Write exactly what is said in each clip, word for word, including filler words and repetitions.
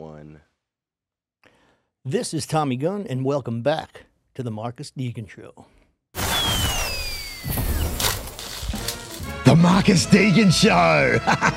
one. This is Tommy Gunn, and welcome back to the Marcus Deegan Show. The Marcus Deegan Show.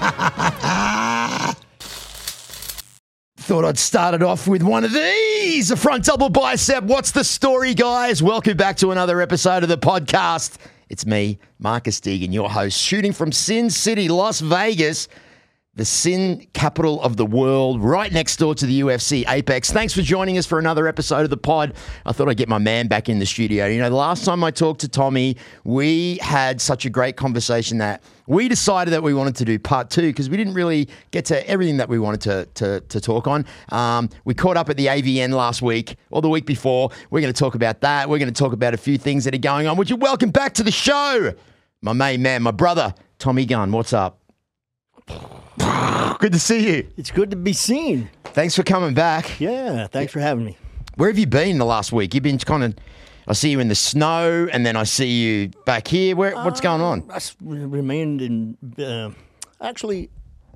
Thought I'd start it off with one of these. A front double bicep. What's the story, guys? Welcome back to another episode of the podcast. It's me, Marcus Deegan, your host, shooting from Sin City, Las Vegas, the sin capital of the world, right next door to the U F C Apex. Thanks for joining us for another episode of the pod. I thought I'd get my man back in the studio. You know, the last time I talked to Tommy, we had such a great conversation that we decided that we wanted to do part two because we didn't really get to everything that we wanted to to, to talk on. Um, we caught up at the A V N last week or the week before. We're going to talk about that. We're going to talk about a few things that are going on. Would you welcome back to the show, my main man, my brother, Tommy Gunn. What's up? Good to see you. It's good to be seen. Thanks for coming back. Yeah, thanks for having me. Where have you been the last week? You've been kind of, I see you in the snow, and then I see you back here. Where? What's going on? I s- remained in, uh, actually,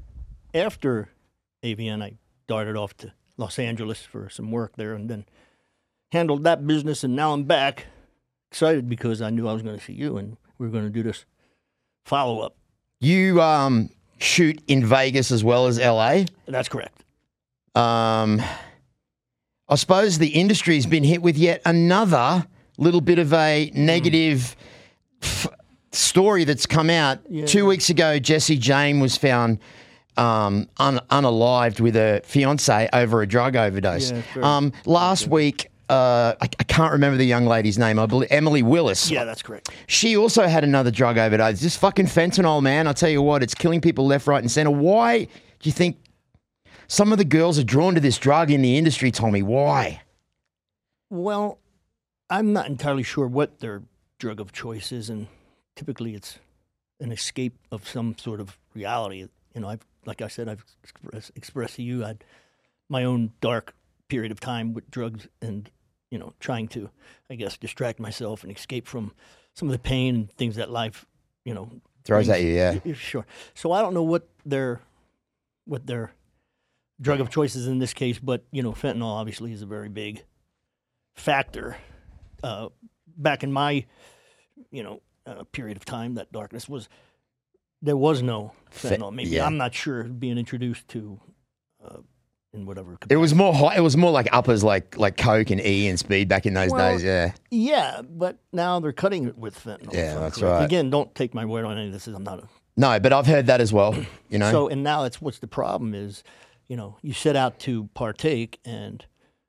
after A V N, I darted off to Los Angeles for some work there and then handled that business, and now I'm back. Excited because I knew I was going to see you, and we were going to do this follow-up. You um, shoot in Vegas as well as L A? That's correct. Um, I suppose the industry's been hit with yet another little bit of a negative f- story that's come out. Yeah. Two weeks ago, Jessie Jane was found um, un- unalived with her fiance over a drug overdose. Yeah, sure. um, last week, uh, I, I can't remember the young lady's name. I believe Emily Willis. Yeah, that's correct. She also had another drug overdose. This fucking fentanyl, man, I tell you what, it's killing people left, right, and center. Why do you think some of the girls are drawn to this drug in the industry, Tommy? Why? Well, I'm not entirely sure what their drug of choice is, and typically it's an escape of some sort of reality. You know, I've, like I said, I've expressed, expressed to you, I had my own dark period of time with drugs and, you know, trying to, I guess, distract myself and escape from some of the pain and things that life, you know, Throws brings. at you, yeah. Yeah, Sure. So I don't know what their, what their drug of choice is in this case, but, you know, fentanyl obviously is a very big factor. Uh, back in my, you know, uh, period of time, that darkness was, there was no fentanyl. Maybe yeah. I'm not sure being introduced to, uh, in whatever It capacity. was more high, it was more like uppers like like Coke and E and Speed back in those Well, days, yeah. Yeah, but now they're cutting it with fentanyl. Yeah, if I'm that's correct. right. Again, don't take my word on any of this. I'm not a No, but I've heard that as well, you know. So, and now it's what's the problem is, you know, you set out to partake and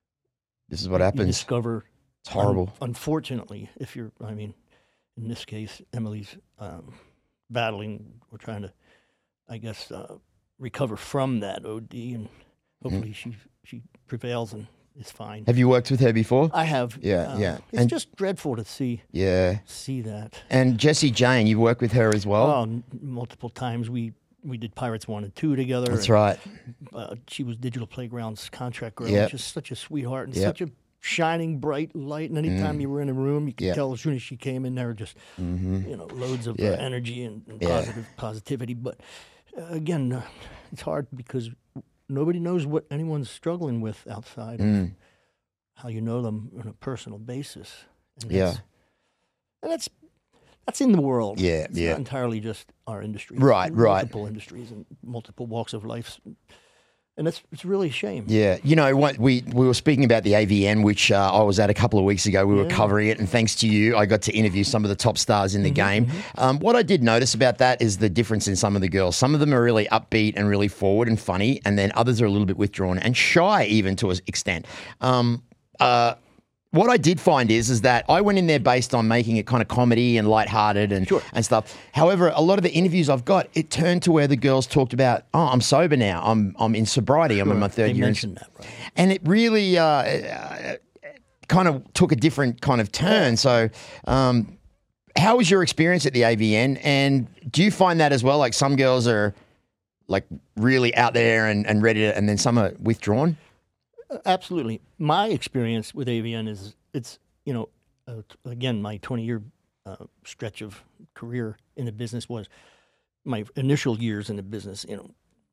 this is what you happens. discover. It's horrible. Un- unfortunately, if you're, I mean, in this case, Emily's um, battling, we're trying to, I guess, uh, recover from that O D, and hopefully she she prevails and is fine. Have you worked with her before? I have. Yeah, um, yeah. It's And- just dreadful to see Yeah. see that. And Jessie Jane, you've worked with her as well? Oh, n- multiple times we we did Pirates One and Two together. That's and, right. Uh, she was Digital Playground's contract girl. Yep. Just such a sweetheart and Yep. such a shining bright light. And anytime Mm. you were in a room, you could Yep. tell as soon as she came in there, just Mm-hmm. you know, loads of Yeah. uh, energy and, and Yeah. positive positivity. But uh, again, uh, it's hard because nobody knows what anyone's struggling with outside of Mm. how you know them on a personal basis. And Yeah. that's, and that's that's in the world. Yeah, it's yeah. not entirely just our industry. Right, right. Multiple industries and multiple walks of life, and it's it's really a shame. Yeah, you know what? We we were speaking about the A V N, which uh, I was at a couple of weeks ago. We were Yeah. covering it, and thanks to you, I got to interview some of the top stars in the Mm-hmm, game. Um, what I did notice about that is the difference in some of the girls. Some of them are really upbeat and really forward and funny, and then others are a little bit withdrawn and shy, even to an extent. Um, uh, what I did find is is that I went in there based on making it kind of comedy and lighthearted and Sure. and stuff. However, a lot of the interviews I've got, it turned to where the girls talked about, oh, I'm sober now. I'm I'm in sobriety. I'm in my third They year. in- mentioned that, right? and it really uh, uh, kind of took a different kind of turn. So, um, how was your experience at the A V N? And do you find that as well? Like some girls are like really out there and, and ready to, and then some are withdrawn? Absolutely. My experience with A V N is it's, you know, uh, t- again, my twenty-year uh, stretch of career in the business was my initial years in the business, you know,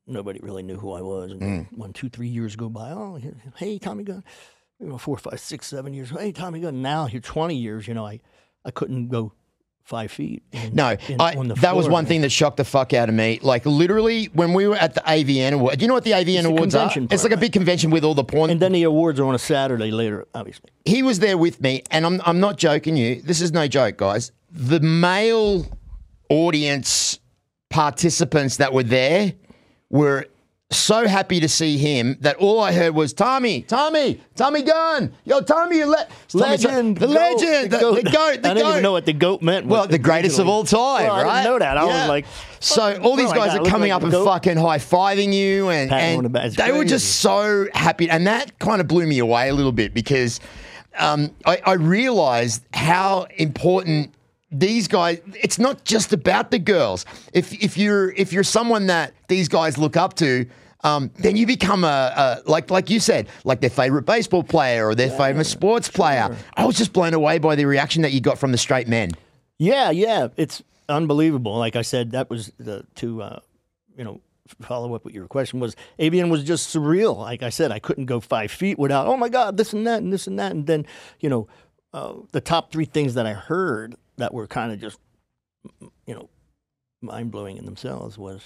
nobody really knew who I was. And mm. one, two, three years go by. Oh, hey, Tommy Gunn. You know, four, five, six, seven years. Hey, Tommy Gunn. Now here, twenty years. You know, I, I couldn't go five feet. In, no, in, I, on the that floor, was one man. thing that shocked the fuck out of me. Like literally, when we were at the A V N Awards, do you know what the A V N it's Awards are? Part, it's like a big convention with all the porn. And then the awards are on a Saturday later, obviously. He was there with me, and I'm I'm not joking you. This is no joke, guys. The male audience participants that were there were so happy to see him that all I heard was Tommy, Tommy, Tommy Gunn, yo, Tommy, you le- legend, the goat, legend, the, the goat, the goat. I didn't even know what the goat meant. Well, the greatest of all time, well, right? I didn't know that. I yeah. was like, so all these bro, guys are coming like up and goat. fucking high fiving you, and, and the back. they were just so happy, and that kind of blew me away a little bit because um, I, I realized how important. These guys, it's not just about the girls. If if you're if you're someone that these guys look up to, um, then you become a, a like like you said, like their favorite baseball player or their yeah, favorite sports player. Sure. I was just blown away by the reaction that you got from the straight men. Yeah, yeah, it's unbelievable. Like I said, that was the to uh, you know follow up with your question was A V N was just surreal. Like I said, I couldn't go five feet without oh my god this and that and this and that and then you know uh, the top three things that I heard that were kind of just, you know, mind-blowing in themselves was,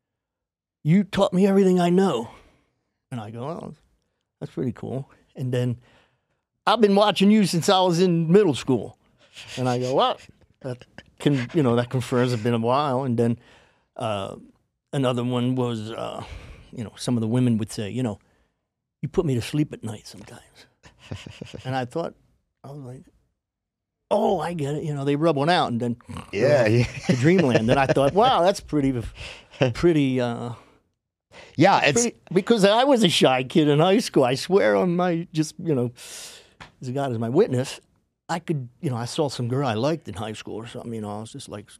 you taught me everything I know. And I go, oh, that's pretty cool. And then, I've been watching you since I was in middle school. And I go, well, that can, you know, that confirms it's been a while. And then uh, another one was, uh, you know, some of the women would say, you know, you put me to sleep at night sometimes. And I thought, I was like, oh, I get it. You know, they rub one out and then yeah, uh, yeah. to dreamland. And I thought, wow, that's pretty, pretty. Uh, yeah, it's pretty, because I was a shy kid in high school. I swear on my, just you know, as God is my witness, I could, you know, I saw some girl I liked in high school or something. You know, I was just like,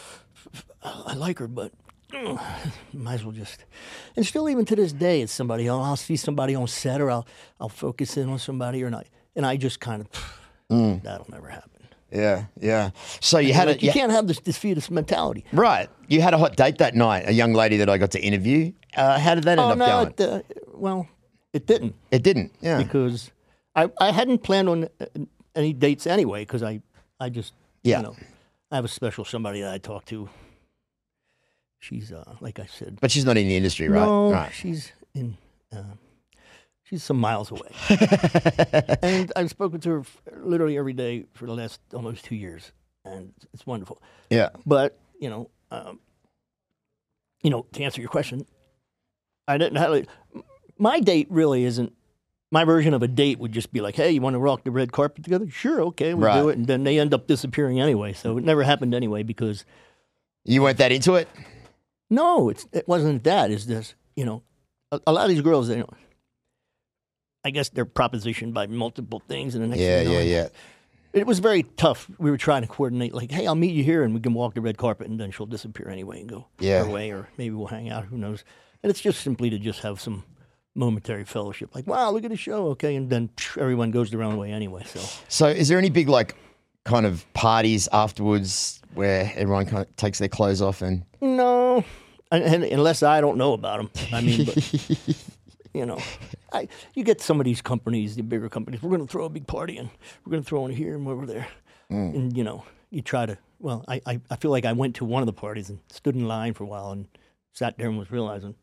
I like her, but uh, might as well just. And still, even to this day, it's somebody. I'll, I'll see somebody on set, or I'll I'll focus in on somebody, or not, and I just kind of, mm. that'll never happen. Yeah, yeah. So you had like, a, you can't have this defeatist mentality, right? You had a hot date that night. A young lady that I got to interview. Uh, how did that end oh, up no, going? It, uh, well, it didn't. It didn't. Yeah, because I, I hadn't planned on any dates anyway. Because I I just yeah. you know I have a special somebody that I talk to. She's uh, like I said, but she's not in the industry, right? No, right. she's in. Uh, She's some miles away. And I've spoken to her literally every day for the last almost two years. And it's wonderful. Yeah. But, you know, um, you know, to answer your question, I didn't have, my date really isn't, my version of a date would just be like, hey, you want to rock the red carpet together? Sure, okay, we'll right. do it. And then they end up disappearing anyway. So it never happened anyway because. You weren't that into it? No, it's, it wasn't that. It's this, you know, a, a lot of these girls, they, you know, I guess they're propositioned by multiple things, and the next yeah, thing you know, yeah, yeah. It was very tough. We were trying to coordinate, like, hey, I'll meet you here, and we can walk the red carpet, and then she'll disappear anyway and go yeah. her way, or maybe we'll hang out. Who knows? And it's just simply to just have some momentary fellowship, like, wow, look at the show, okay, and then phew, everyone goes their own way anyway. So, so is there any big like kind of parties afterwards where everyone kind of takes their clothes off and? No, and, and unless I don't know about them. I mean. But, you know, I you get some of these companies, the bigger companies, we're going to throw a big party and we're going to throw one here and over there. Mm. And, you know, you try to, well, I, I, I feel like I went to one of the parties and stood in line for a while and sat there and was realizing,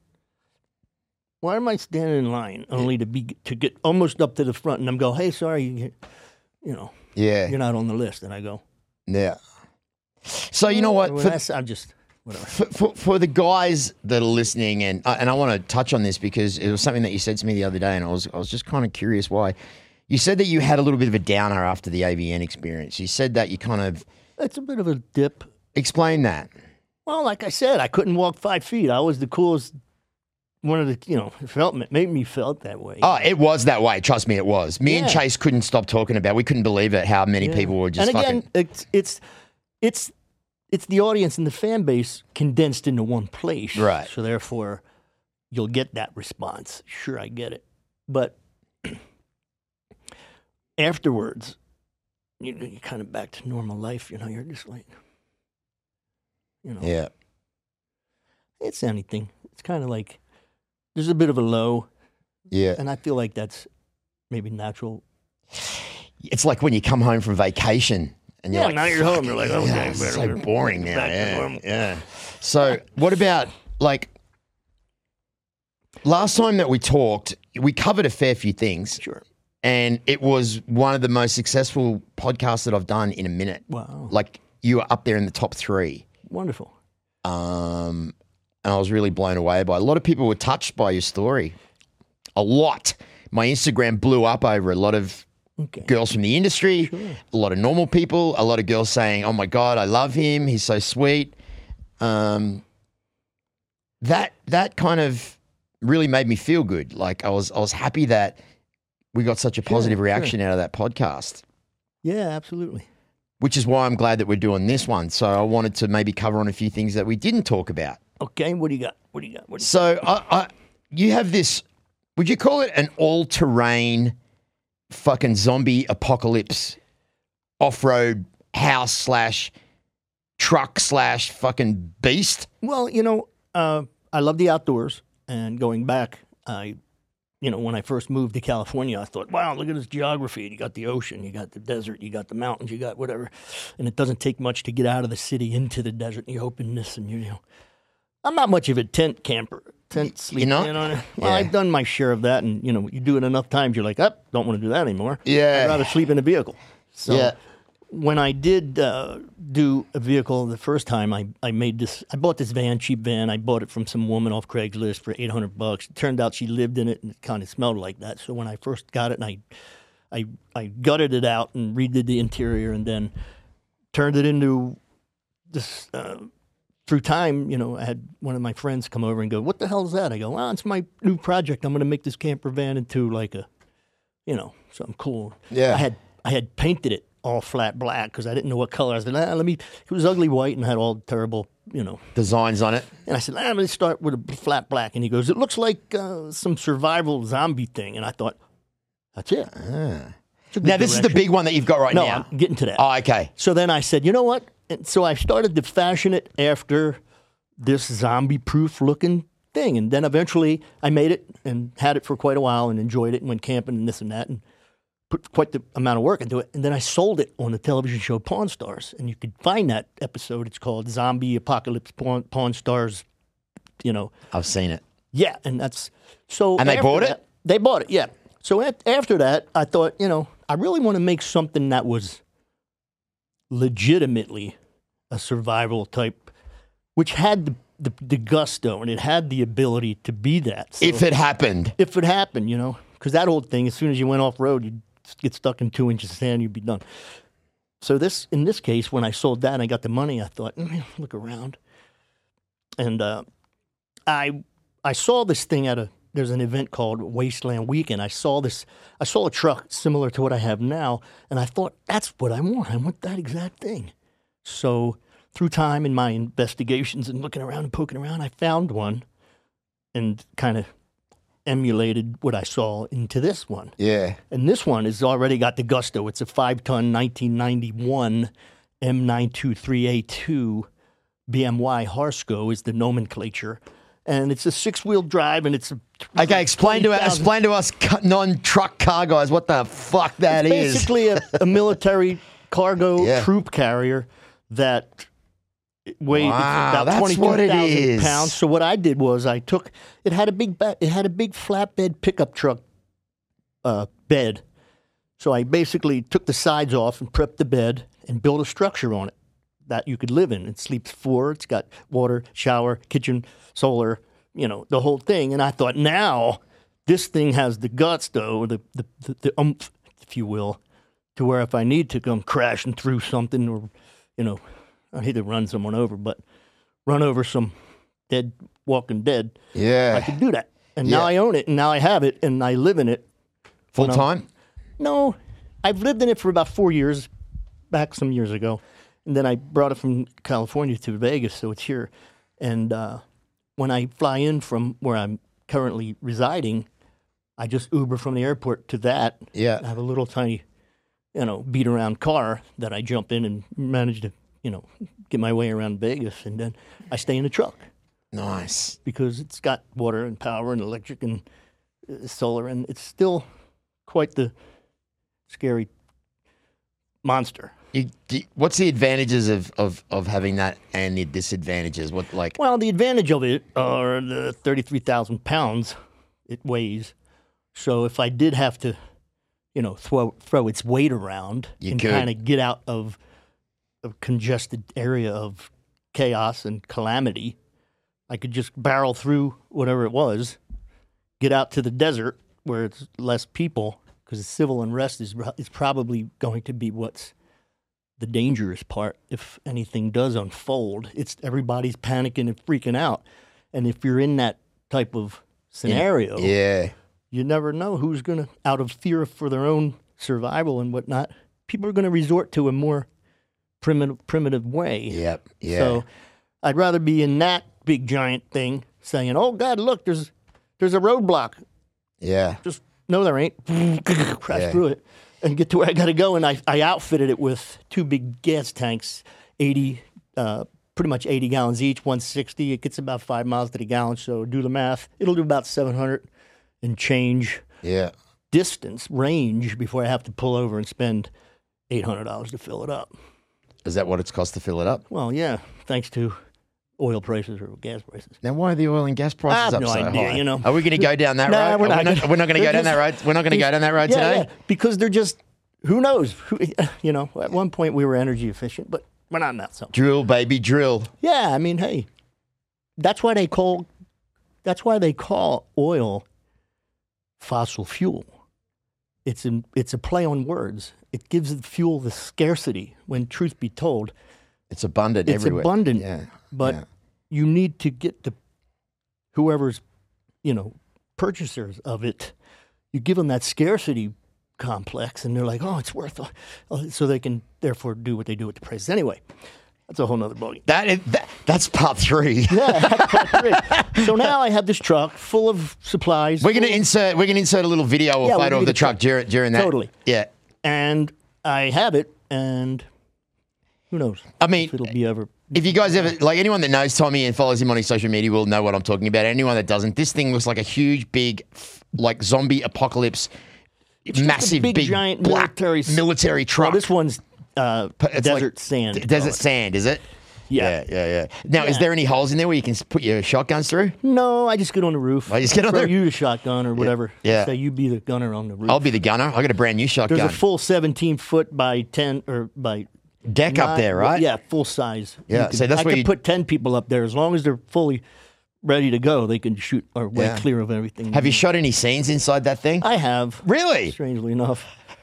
why am I standing in line only to be to get almost up to the front and I'm go, hey, sorry, you, you know, yeah, you're not on the list. And I go, yeah. So, you know what? Well, for, I'm just... For, for, for the guys that are listening, and uh, and I want to touch on this because it was something that you said to me the other day, and I was I was just kind of curious why. You said that you had a little bit of a downer after the A V N experience. You said that you kind of... It's a bit of a dip. Explain that. Well, like I said, I couldn't walk five feet. I was the coolest one of the, you know, it felt, made me felt that way. Oh, it was that way. Trust me, it was. Me yeah. and Chase couldn't stop talking about it. We couldn't believe it, how many yeah. people were just and again, fucking... it's it's it's... It's the audience and the fan base condensed into one place. Right. So therefore, you'll get that response. Sure, I get it. But afterwards, you know, you're kind of back to normal life. You know, you're just like, you know. Yeah. It's anything. It's kind of like, there's a bit of a low, Yeah. and I feel like that's maybe natural. It's like when you come home from vacation and you're Yeah, like, now you're home. You're like, okay, yeah, it's so better- boring now. back to Yeah, normal. yeah. So, what about like last time that we talked? We covered a fair few things, Sure. and it was one of the most successful podcasts that I've done in a minute. Wow. Like you were up there in the top three, Wonderful. um, and I was really blown away by. It. A lot of people were touched by your story. A lot. My Instagram blew up over a lot of Okay. girls from the industry, Sure. a lot of normal people, a lot of girls saying, "Oh my God, I love him. He's so sweet." Um, that that kind of really made me feel good. Like I was I was happy that we got such a Sure, positive sure. reaction out of that podcast, Yeah, absolutely. which is why I'm glad that we're doing this one. So I wanted to maybe cover on a few things that we didn't talk about. Okay, what do you got? What do you got? What do you So I, I, you have this. Would you call it an all-terrain fucking zombie apocalypse off-road house slash truck slash fucking beast? Well, you know, uh, I love the outdoors, and going back, I, you know, when I first moved to California, I thought, wow, look at this geography. You got the ocean, you got the desert, you got the mountains, you got whatever, and it doesn't take much to get out of the city into the desert. And you open this, and you, you know, I'm not much of a tent camper. Tent sleep, not? you know. Well, Yeah. I've done my share of that, and you know, you do it enough times, you're like, up, oh, don't want to do that anymore. Yeah. I'd rather sleep in a vehicle. So Yeah. when I did uh, do a vehicle the first time, I, I made this. I bought this van, cheap van. I bought it from some woman off Craigslist for eight hundred bucks. It turned out she lived in it, and it kind of smelled like that. So when I first got it, and I, I, I gutted it out and redid the interior, and then turned it into this. Uh, through time, you know, I had one of my friends come over and go, "What the hell is that?" I go, "Well, it's my new project. I'm going to make this camper van into like a, you know, something cool." Yeah. I had I had painted it all flat black because I didn't know what color. I said, ah, "Let me." It was ugly white and had all terrible, you know. Designs on it. And I said, ah, "Let me start with a flat black." And he goes, "It looks like uh, some survival zombie thing." And I thought, "That's it." Ah. It's a good Now, this is the direction. big one that you've got right No, now. I'm getting to that. Oh, okay. So then I said, you know what? And so I started to fashion it after this zombie-proof looking thing. And then eventually I made it and had it for quite a while and enjoyed it and went camping and this and that and put quite the amount of work into it. And then I sold it on the television show Pawn Stars. And you could find that episode. It's called Zombie Apocalypse Pawn, Pawn Stars, you know. I've seen it. Yeah, and that's so. And they after bought it? that- They bought it, yeah. So at, after that, I thought, you know, I really want to make something that was legitimately a survival type, which had the, the, the gusto and it had the ability to be that. So If it happened. if it happened, you know, because that old thing, as soon as you went off road, you'd get stuck in two inches of sand, you'd be done. So this, in this case, when I sold that and I got the money, I thought, mm, look around, and uh, I I saw this thing at a there's an event called Wasteland Weekend. I saw this, I saw a truck similar to what I have now, and I thought that's what I want. I want that exact thing. So through time in my investigations and looking around and poking around, I found one, and kind of emulated what I saw into this one. Yeah. And this one has already got the gusto. It's a five-ton nineteen ninety-one M nine twenty-three A two B M Y Harsco is the nomenclature. And it's a six-wheel drive, and it's a Okay, explain to us, twenty thousand explain to us cu- non-truck car guys what the fuck that It's is. basically a, a military cargo Yeah. troop carrier that weighed it's Wow, about that's twenty-two what it thousand is. pounds. So what I did was I took it had a big ba- it had a big flatbed pickup truck uh, bed. So I basically took the sides off and prepped the bed and built a structure on it that you could live in. It sleeps four. It's got water, shower, kitchen, solar, you know, the whole thing. And I thought, now this thing has the guts, though, the the, the, the umph, if you will, to where if I need to come crashing through something or, you know, I hate to run someone over, but run over some dead, walking dead, I Yeah. could do that. And Yeah. now I own it, and now I have it, and I live in it. Full when I'm- time? No, I've lived in it for about four years, back some years ago. And then I brought it from California to Vegas, so it's here. And uh, when I fly in from where I'm currently residing, I just Uber from the airport to that. Yeah. I have a little tiny, you know, beat around car that I jump in and manage to, you know, get my way around Vegas. And then I stay in the truck. Nice. because it's got water and power and electric and uh, solar, and it's still quite the scary monster. You, do, what's the advantages of, of, of having that and the disadvantages? What like? Well, the advantage of it are the thirty-three thousand pounds it weighs. So if I did have to, you know, throw throw its weight around You and could. kind of get out of a congested area of chaos and calamity, I could just barrel through whatever it was, get out to the desert where it's less people, because civil unrest is is probably going to be what's the dangerous part if anything does unfold. It's everybody's panicking and freaking out. And if you're in that type of scenario, Yeah. you never know who's going to, out of fear for their own survival and whatnot, people are going to resort to a more primitive primitive way. Yep. Yeah. So I'd rather be in that big giant thing saying, oh, God, look, there's there's a roadblock. yeah. Just, no, there ain't. Crash Yeah. through it and get to where I got to go. And I, I outfitted it with two big gas tanks, eighty, uh, pretty much eighty gallons each, one sixty. It gets about five miles to the gallon. So do the math. It'll do about seven hundred and change Yeah. distance, range, before I have to pull over and spend eight hundred dollars to fill it up. Is that what it's cost to fill it up? Well, yeah, thanks to oil prices or gas prices. Now, why are the oil and gas prices I have up no so idea, high? you know. Are we going to go down that Nah, road? we're Are not we not, gonna- we're not going to go they're down that just- road. We're not going to go down that road Yeah, today. yeah, because they're just, who knows? Who, you know, at one point we were energy efficient, but we're not now. So Drill, baby, drill. yeah, I mean, hey, that's why they call that's why they call oil fossil fuel. It's in, it's a play on words. It gives the fuel the scarcity. When truth be told, It's abundant it's everywhere. abundant, Yeah. but yeah. you need to get the whoever's, you know, purchasers of it. You give them that scarcity complex, and they're like, "Oh, it's worth," it. So they can therefore do what they do with the prices. Anyway, that's a whole nother bogey. That is, that, that's part three. Yeah, that's part three. So now I have this truck full of supplies. We're going to full- insert. We're going to insert a little video or Yeah, we'll photo give of the you the truck during during that. Totally. Yeah. and I have it, and who knows? I mean, if it'll be ever. If you guys ever, like anyone that knows Tommy and follows him on his social media will know what I'm talking about. Anyone that doesn't, this thing looks like a huge, big, like zombie apocalypse, It's just a massive, big, big, giant black military s- military Well, truck. this one's uh, It's desert like sand. d- they desert call it. sand, is it? Yeah. yeah, yeah. yeah. Now, is Yeah. there any holes in there where you can s- put your shotguns through? No, I just get on the roof. I just get on Throw there? you the shotgun or whatever. yeah. Say you be the gunner on the roof. I'll be the gunner. I got a brand new There's shotgun. a full seventeen foot by ten or by Deck up nine- there, right? Yeah, full size. Yeah, You can- so that's I where could you- put ten people up there as long as they're fully ready to go. They can shoot or way Yeah. clear of everything. Have you shot any scenes inside that thing? I have. Really? Strangely enough.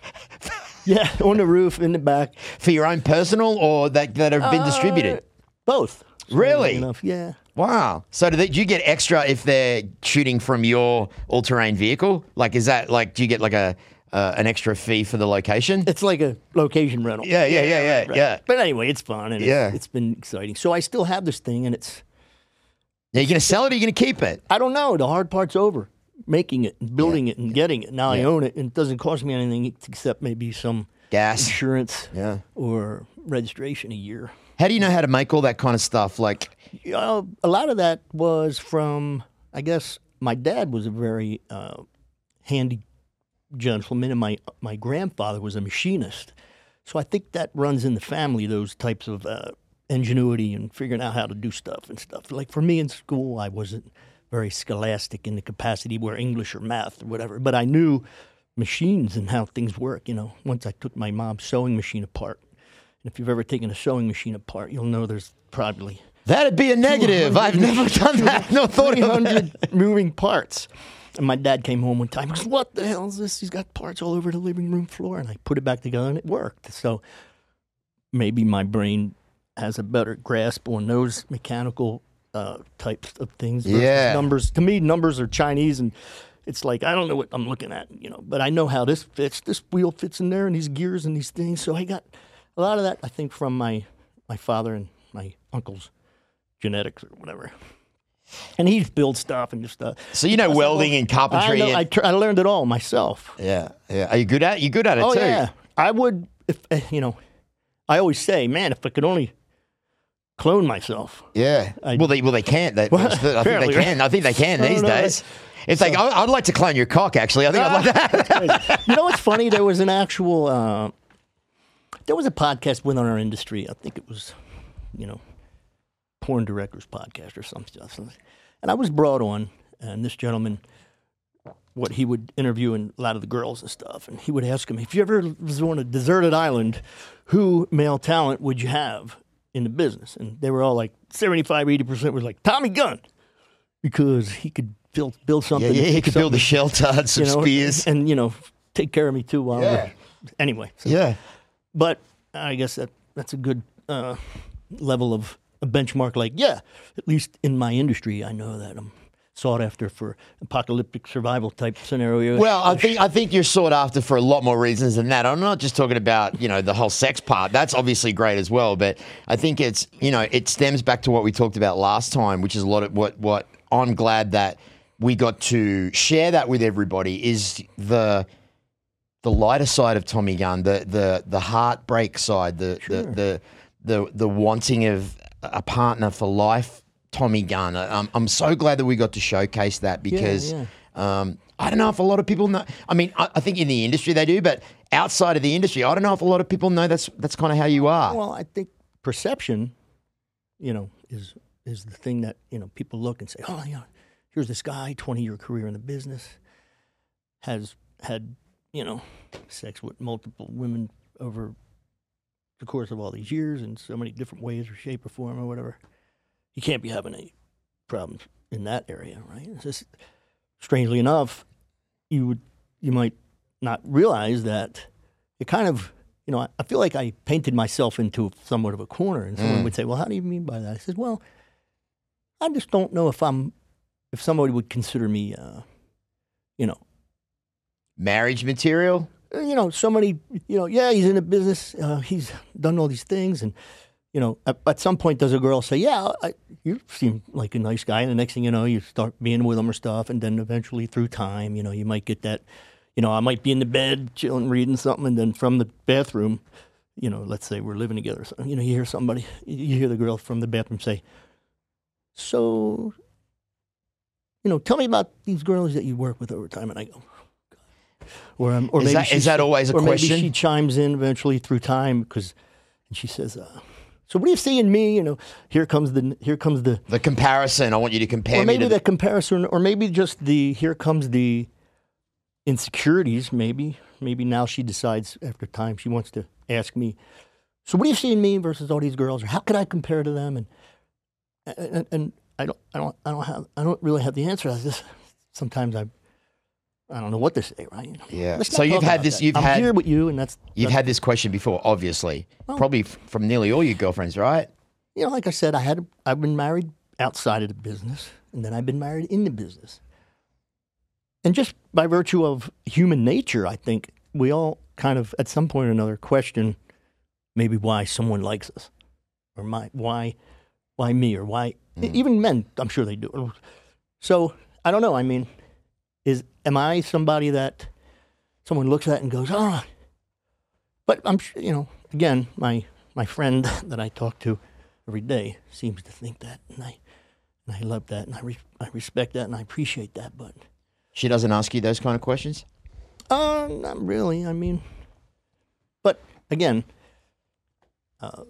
Yeah, on the roof, in the back. For your own personal or that, that have been distributed? Uh, Both. strangely Really? Enough. Yeah. Wow. So do, they, do you get extra if they're shooting from your all-terrain vehicle? Like, is that like, do you get like a uh, an extra fee for the location? It's like a location rental. Yeah, yeah, yeah, yeah, Right. yeah. But anyway, it's fun and Yeah. it's, it's been exciting. So I still have this thing, and it's Are you going to sell it or are you going to keep it? I don't know. The hard part's over. Making it and building it and getting it. Now I Yeah. own it, and it doesn't cost me anything except maybe some Gas. insurance Yeah. or registration a year. How do you know how to make all that kind of stuff? Like, You know, a lot of that was from, I guess, my dad was a very uh, handy gentleman, and my my grandfather was a machinist. So I think that runs in the family, those types of uh, ingenuity and figuring out how to do stuff and stuff. Like for me in school, I wasn't very scholastic in the capacity where English or math or whatever, but I knew machines and how things work. You know, once I took my mom's sewing machine apart, and if you've ever taken a sewing machine apart, you'll know there's probably that'd be a negative. I've never done that. No thought three of hundred it. moving parts. And my dad came home one time. He goes, "What the hell is this? He's got parts all over the living room floor." And I put it back together, and it worked. So maybe my brain has a better grasp on those mechanical uh, types of things. versus Yeah. numbers. To me, numbers are Chinese, and it's like I don't know what I'm looking at, you know. But I know how this fits. This wheel fits in there, and these gears and these things. So I got a lot of that, I think, from my my father and my uncle's genetics or whatever. And he's built stuff and just stuff. So you know welding and carpentry. I know. and, I, tr- I learned it all myself. yeah, yeah. Are you good at? You good at it Oh too? yeah, I would. If uh, you know, I always say, man, if I could only clone myself. Yeah. I- well, they well they can't. They, Well, I think they apparently, can. I think they can I these don't know. days. It's like I- I'd like to clone your cock. Actually, I think I'd like that. Crazy. You know what's funny? There was an actual, uh, there was a podcast within our industry. I think it was, you know, Porn Directors Podcast or some stuff. And I was brought on, and this gentleman, what he would interview in a lot of the girls and stuff, and he would ask him, if you ever was on a deserted island, who male talent would you have in the business? And they were all like seventy-five, eighty percent was like Tommy Gunn, because he could build build yeah, something. yeah. He fix could build a something, shelter and some you know, spears. and, you know, take care of me too while Yeah. we're, anyway. So, Yeah. but I guess that that's a good uh, level of a benchmark. Like, yeah, at least in my industry, I know that I'm sought after for apocalyptic survival type scenario. Well, I think I think you're sought after for a lot more reasons than that. I'm not just talking about, you know, the whole sex part. That's obviously great as well, but I think it's, you know, it stems back to what we talked about last time, which is a lot of what what I'm glad that we got to share that with everybody is the the lighter side of Tommy Gunn, the the the heartbreak side, the Sure. the, the the the wanting of a partner for life. Tommy Gunn. I'm, I'm so glad that we got to showcase that because yeah. Um, I don't know if a lot of people know. I mean, I, I think in the industry they do, but outside of the industry, I don't know if a lot of people know that's that's kind of how you are. Well, I think perception, you know, is is the thing that, you know, people look and say, oh, yeah, here's this guy, twenty-year career in the business, has had, you know, sex with multiple women over the course of all these years in so many different ways or shape or form or whatever. You can't be having any problems in that area, right? It's just, strangely enough, you would you might not realize that it kind of, you know, I, I feel like I painted myself into somewhat of a corner, and someone Mm. would say, "Well, how do you mean by that?" I said, "Well, I just don't know if I'm, if somebody would consider me, uh, you know, Marriage material. you know, somebody, you know, yeah, he's in the business, uh, he's done all these things, and." You know, at, at some point, does a girl say, "Yeah, I, you seem like a nice guy," and the next thing you know, you start being with them or stuff, and then eventually, through time, you know, you might get that. You know, I might be in the bed chilling, reading something, and then from the bathroom, you know, let's say we're living together, or something, you know, you hear somebody, you hear the girl from the bathroom say, "So, you know, tell me about these girls that you work with over time," and I go, or um, or Is maybe that- she- is that always a or question? Maybe she chimes in eventually through time because, and she says. Uh, So what do you see in me? You know, here comes the here comes the The comparison. I want you to compare or me maybe to. the comparison, or maybe just the here comes the insecurities. Maybe maybe now she decides after time she wants to ask me. So what do you see in me versus all these girls, or how can I compare to them? And and, and I don't I don't I don't have I don't really have the answer. I just sometimes I I don't know what to say. Right? Yeah. Let's So not you've talk had about this- that. you've I'm had- here with you, and that's You've that's- had this question before, obviously. Well- Probably f- from nearly all your girlfriends, right? You know, like I said, I had I've been married outside of the business, and then I've been married in the business. And just by virtue of human nature, I think we all kind of, at some point or another, question maybe why someone likes us, or my why why me, or why even men. I'm sure they do. So I don't know. I mean, is am I somebody that someone looks at and goes, ah? But I'm sure, you know, again, my my friend that I talk to every day seems to think that, and I, and I love that, and I, re, I respect that, and I appreciate that. But She doesn't ask you those kind of questions? uh, not really. I mean, but again, uh,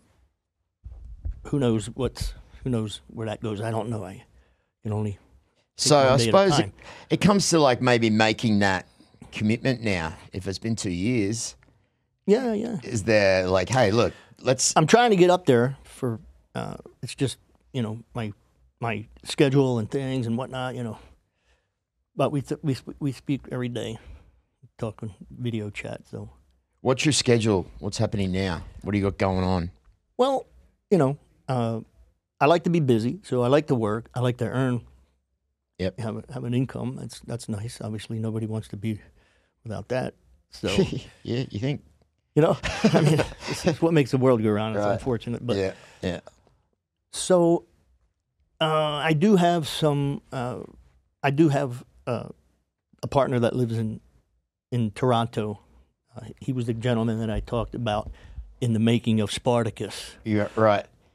who knows what's who knows where that goes? I don't know. I can only. So one I day at a suppose it, time. it comes to like maybe making that commitment now. If it's been two years, Yeah, yeah. is there like, hey, look, let's. I'm trying to get up there for. Uh, it's just you know my my schedule and things and whatnot. You know, but we th- we sp- we speak every day, talking video chat. So What's your schedule? What's happening now? What do you got going on? well, you know, uh, I like to be busy, so I like to work. I like to earn. Yep. Have a, have an income. That's that's nice. Obviously, nobody wants to be without that. So Yeah, you think? you know, I mean, this is what makes the world go round. It's Right. unfortunate, but yeah, yeah. so uh, I do have some. Uh, I do have uh, a partner that lives in in Toronto. Uh, he was the gentleman that I talked about in the making of Spartacus. You're right.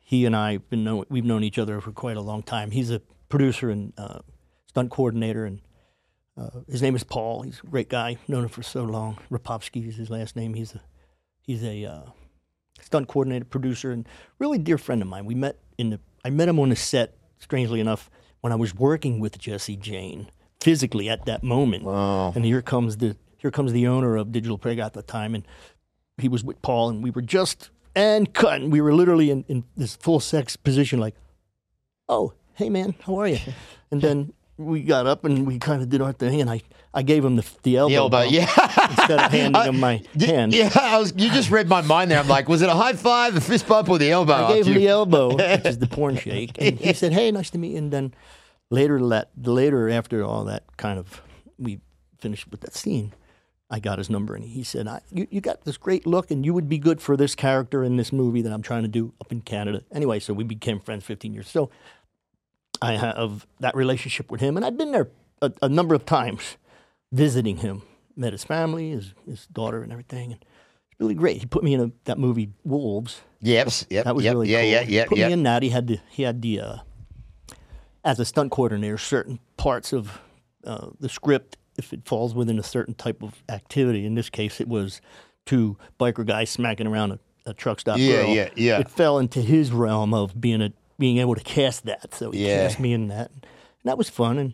he and I been know, we've known each other for quite a long time. He's a producer and uh, stunt coordinator, and uh, his name is Paul. He's a great guy. Known him for so long. Rapopsky is his last name. He's a he's a uh, stunt coordinator, producer, and really dear friend of mine. We met in the I met him on the set, strangely enough, when I was working with Jesse Jane physically at that moment. Wow. And here comes the here comes the owner of Digital Preg at the time, and he was with Paul, and we were just and cut, and we were literally in, in this full sex position, like, oh, hey man, how are you? And then we got up and we kind of did our thing, and I, I gave him the the elbow, The elbow, bump yeah. instead of handing him my Y- hand. Yeah, I was, you just read my mind there. I'm like, was it a high five, a fist bump, or the elbow? I gave after him you- the elbow, which is the porn shake, and he said, "Hey, nice to meet you." And then later, let later after all that kind of we finished with that scene, I got his number, and he said, I, you, you got this great look, and you would be good for this character in this movie that I'm trying to do up in Canada. Anyway, so we became friends fifteen years. So I have that relationship with him, and I've been there a, a number of times visiting him. Met his family, his, his daughter, and everything. And it's really great. He put me in a, that movie, Wolves. Yep, yep, That was yep, really yeah, cool. yeah, He yeah, Put yeah. me in that. He had the, he had the uh, as a stunt coordinator, certain parts of uh, the script, if it falls within a certain type of activity. In this case, it was two biker guys smacking around a, a truck stop Yeah, girl. yeah, yeah. It fell into his realm of being a being able to cast that. So he Yeah. cast me in that, and that was fun. And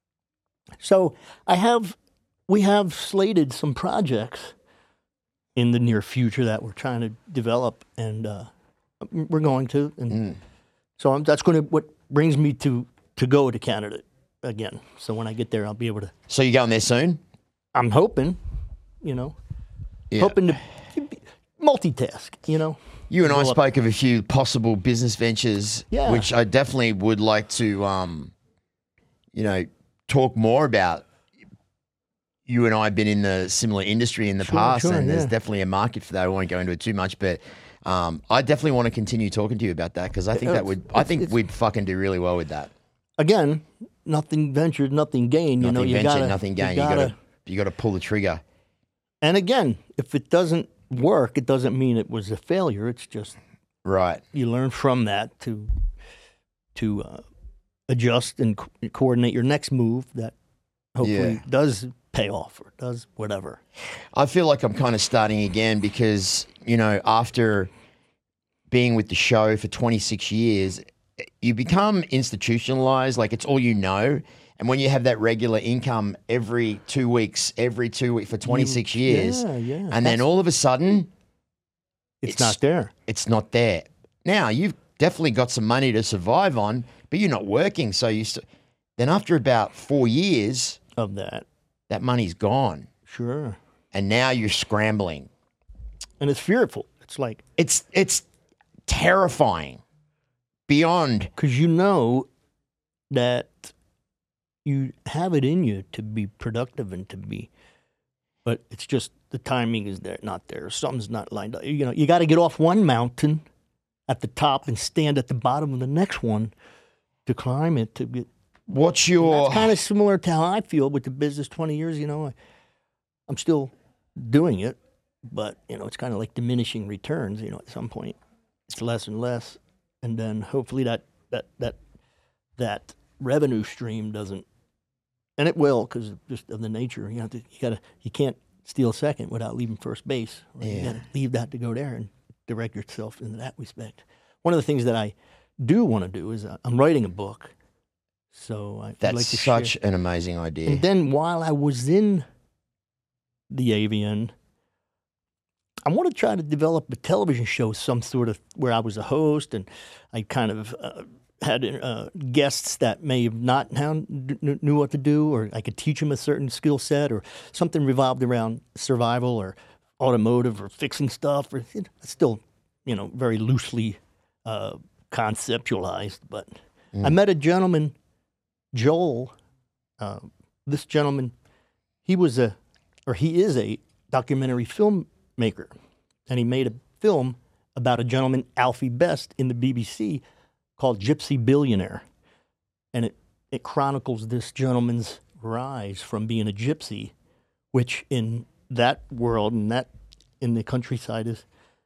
so I have, we have slated some projects in the near future that we're trying to develop, and uh, we're going to. And Mm. so I'm, that's going to what brings me to to go to Canada again. So when I get there, I'll be able to. So you going there soon? I'm hoping, you know, Yeah. hoping to multitask. You know, You and I Well, spoke of a few possible business ventures, Yeah. which I definitely would like to, um, you know, talk more about. You and I have been in the similar industry in the Sure, past, sure, and there's yeah. definitely a market for that. I won't go into it too much, but um, I definitely want to continue talking to you about that because I think Uh, that would, I it's- think it's- we'd fucking do really well with that. again, nothing ventured, nothing gained. You Nothing know, you ventured, gotta, nothing gained. You You gotta, gotta, you gotta pull the trigger. and again, if it doesn't work, it doesn't mean it was a failure. It's just Right. you learn from that to to uh, adjust and co- coordinate your next move that hopefully Yeah. does pay off or does whatever. I feel like I'm kind of starting again because, you know, after being with the show for twenty-six years, you become institutionalized, like it's all you know. And when you have that regular income every two weeks, every two weeks for twenty-six years, Yeah, yeah. and then That's- all of a sudden, it's, it's- not there. it's not there. Now, you've definitely got some money to survive on, but you're not working. So you st- then after about four years, Of that, that money's gone. sure. And now you're scrambling. And it's fearful. It's like, It's it's terrifying beyond. because you know that you have it in you to be productive and to be, but it's just the timing is there, not there. Something's not lined up. You know, you got to get off one mountain at the top and stand at the bottom of the next one to climb it. To get What's your that's kind of similar to how I feel with the business. Twenty years, you know, I, I'm still doing it, but you know, it's kind of like diminishing returns. You know, at some point, it's less and less, and then hopefully that that that that revenue stream doesn't, and it will because just of the nature. You have to, you gotta, you can't steal second without leaving first base. Right? You Yeah. gotta leave that to go there and direct yourself in that respect. One of the things that I do want to do is uh, I'm writing a book, so I- I'd That's like to share. such an amazing idea. And then while I was in the A V N, I want to try to develop a television show, some sort of where I was a host and I kind of uh, had uh, guests that may have not now kn- knew what to do, or I could teach them a certain skill set, or something revolved around survival or automotive or fixing stuff, or you know, it's still, you know, very loosely uh, conceptualized. But I met a gentleman, Joel. Uh, this gentleman, he was a, or he is a documentary filmmaker, and he made a film about a gentleman, Alfie Best, in the B B C called Gypsy Billionaire, and it it chronicles this gentleman's rise from being a gypsy, which in that world and that in the countryside is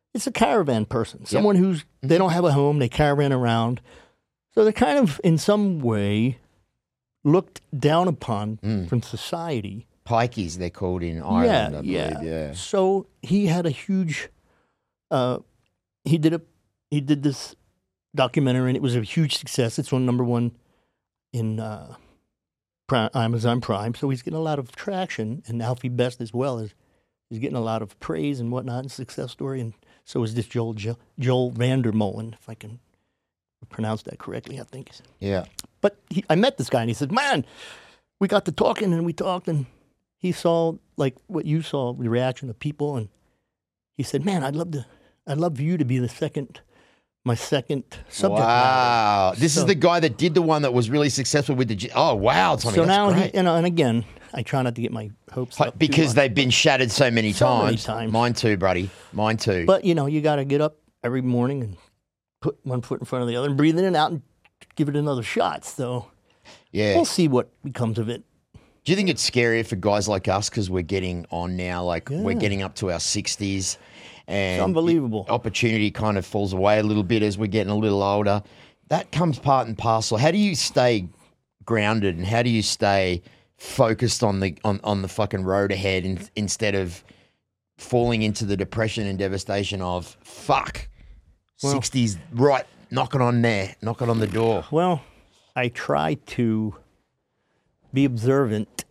it's a caravan person, someone yep. who's, they don't have a home, they caravan around. So they're kind of, in some way, looked down upon mm. from society. Pikeys, they're called in Ireland, yeah, I believe, yeah. yeah. So he had a huge, uh, he did a, he did this documentary, and it was a huge success. It's on number one in uh, Prime, Amazon Prime, so he's getting a lot of traction, and Alfie Best as well is he's getting a lot of praise and whatnot, and success story, and so is this Joel jo- Joel Vandermolen, if I can pronounce that correctly, I think. Yeah. But he, I met this guy, and he said, man, we got to talking, and we talked, and he saw, like what you saw, the reaction of people, and he said, man, I'd love to, I'd love for you to be the second, my second subject Wow. matter. This so, is the guy that did the one that was really successful with the, oh, wow, Tommy, so that's now great. He, you know, and again, I try not to get my hopes up. Because they've been shattered so many so times. many times. Mine too, buddy. Mine too. But, you know, you got to get up every morning and put one foot in front of the other and breathe in and out and give it another shot. So yeah, we'll see what becomes of it. Do you think it's scarier for guys like us because we're getting on now, like Yeah. we're getting up to our sixties and It's unbelievable. opportunity kind of falls away a little bit as we're getting a little older. That comes part and parcel. How do you stay grounded and how do you stay focused on the on, on the fucking road ahead in, instead of falling into the depression and devastation of fuck, Well, sixties right knocking on there, knocking on the door? Well, I try to be observant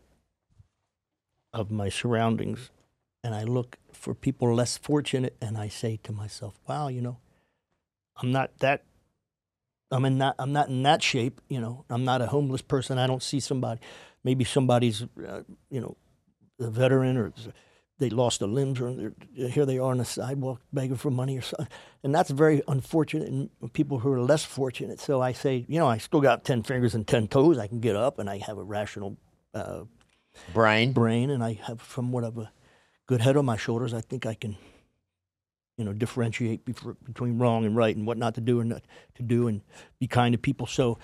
of my surroundings, and I look for people less fortunate, and I say to myself, wow, you know, I'm not that, I'm in not, I'm not in that shape, you know, I'm not a homeless person. I don't see somebody, maybe somebody's, uh, you know, a veteran or they lost a limb, or here they are on the sidewalk begging for money or something. And that's very unfortunate in people who are less fortunate. So I say, you know, I still got ten fingers and ten toes. I can get up, and I have a rational uh, Brain. brain, and I have somewhat of a good head on my shoulders. I think I can, you know, differentiate before, between wrong and right and what not to do and not to do and be kind to people. So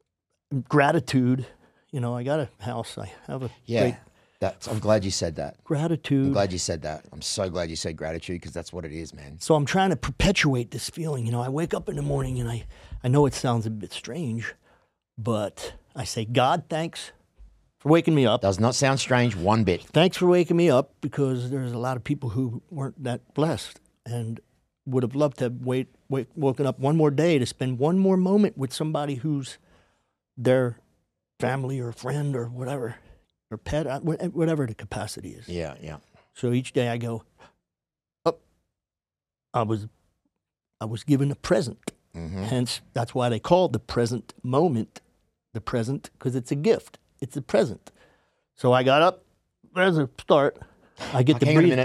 gratitude, you know, I got a house. I have a Yeah. great That's, I'm glad you said that. gratitude. I'm glad you said that. I'm so glad you said gratitude because that's what it is, man. So I'm trying to perpetuate this feeling. You know, I wake up in the morning and I, I know it sounds a bit strange, but I say, God, thanks for waking me up. Does not sound strange one bit. Thanks for waking me up, because there's a lot of people who weren't that blessed and would have loved to have wait, wait, woken up one more day to spend one more moment with somebody who's their family or friend or whatever, or pet, whatever the capacity is. Yeah, yeah. So each day I go, up. I was, I was given a present. Mm-hmm. Hence, that's why they call the present moment the present, because it's a gift. It's a present. So I got up. There's a start. I get to Hang on a breathe. minute.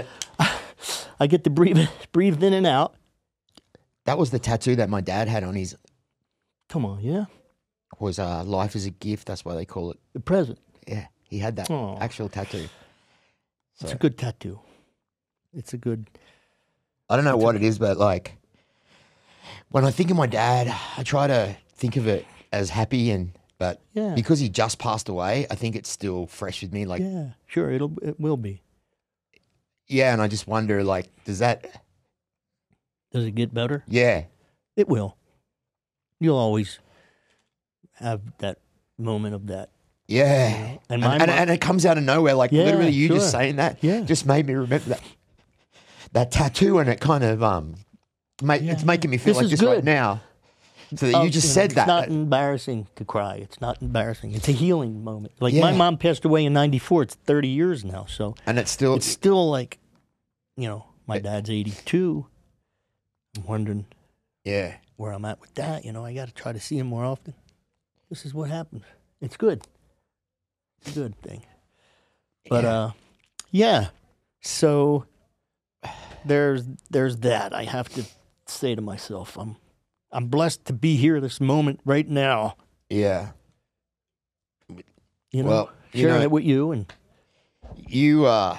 I get to breathe, breathe in and out. That was the tattoo that my dad had on his, Come on, yeah, was uh, life is a gift. That's why they call it. the present. Yeah, he had that Aw. actual tattoo. It's So, a good tattoo. It's a good. I don't know what it is, but like when I think of my dad, I try to think of it as happy and, but Yeah. because he just passed away, I think it's still fresh with me. Like, yeah, Yeah, sure. It'll. It will be. and I just wonder, like, does that, Does it get better? yeah, It will. You'll always have that moment of that. yeah. And And, my and, mo- and it comes out of nowhere. Like, Yeah, literally, you just sure. saying that Yeah. just made me remember that that tattoo, and it kind of, um, mate, Yeah, it's making me feel This like is this right good. now. So that Oh, you just know, said it's that. not embarrassing to cry. It's not embarrassing. It's a healing moment. Like Yeah. my mom passed away in ninety-four. It's thirty years now. So and it's still, it's still like, you know, my dad's eighty-two. I'm wondering yeah. where I'm at with that. You know, I got to try to see him more often. This is what happens. It's good. It's a good thing. But Yeah. uh, yeah. So there's there's that. I have to say to myself, I'm I'm blessed to be here this moment right now. Yeah. You know, Well, you sharing know- it with you and You, uh,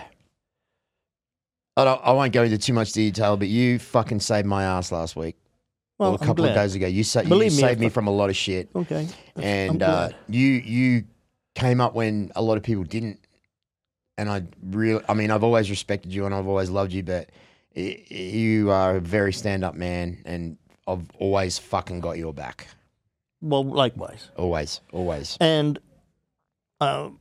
I, don't, I won't go into too much detail, but you fucking saved my ass last week. well, or a I'm couple of glad. days ago. You, sa- you Believe me, saved I me fuck- from a lot of shit. Okay. I'm And uh, glad. you you came up when a lot of people didn't. And I really, I mean, I've always respected you and I've always loved you, but y- you are a very stand-up man, and I've always fucking got your back. Well, likewise. Always, always. And, um,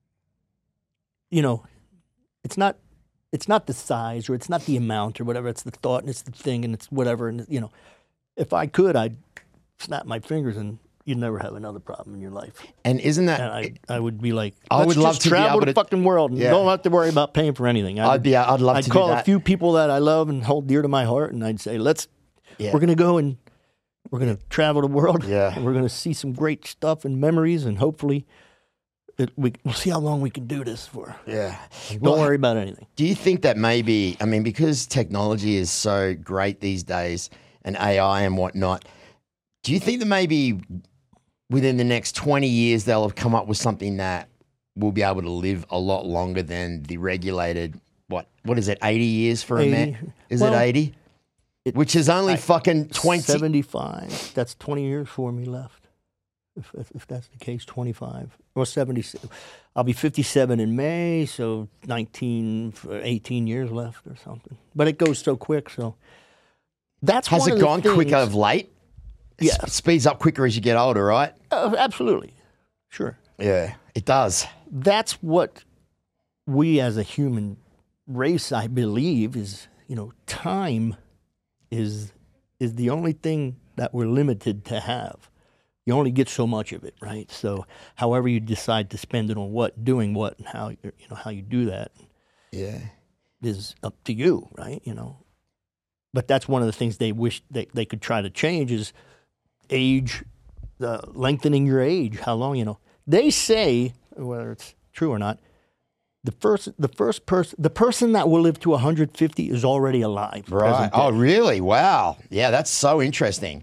you know, it's not it's not the size or it's not the amount or whatever. It's the thought and it's the thing and it's whatever. And, you know, if I could, I'd snap my fingers and you'd never have another problem in your life. And isn't that... And I, I would be like, I let's would love just to be travel able the to- fucking world and Yeah. don't have to worry about paying for anything. I'd be. I'd love I'd to call do a that. few people that I love and hold dear to my heart, and I'd say, "Let's, Yeah. we're gonna go and we're gonna travel the world. Yeah. and we're gonna see some great stuff and memories, and hopefully, it, we, we'll see how long we can do this for. Yeah. Don't Well, worry about anything." Do you think that maybe, I mean, because technology is so great these days and A I and whatnot, do you think that maybe within the next twenty years they'll have come up with something that will be able to live a lot longer than the regulated, what, what is it, eighty years for a eighty. man? Is Well, it eighty? it- Which is only I- fucking twenty. seventy-five. That's twenty years for me left. If, if, if that's the case, twenty-five or seventy. I'll be fifty-seven in May, so nineteen, eighteen years left or something. But it goes so quick, so that's Has one it of the gone quicker things- of late? It Yes. speeds up quicker as you get older, right? Uh, absolutely, sure. Yeah, it does. That's what we as a human race, I believe, is, you know, time is is the only thing that we're limited to have. You only get so much of it, right? So, however you decide to spend it on what, doing what, and how you know how you do that Yeah. is up to you, right? You know, but that's one of the things they wish they, they could try to change is age, uh, lengthening your age. How long, you know? They say, whether it's true or not, the first the first person the person that will live to one hundred fifty is already alive. Right. present Oh, day. really? Wow. Yeah, that's so interesting.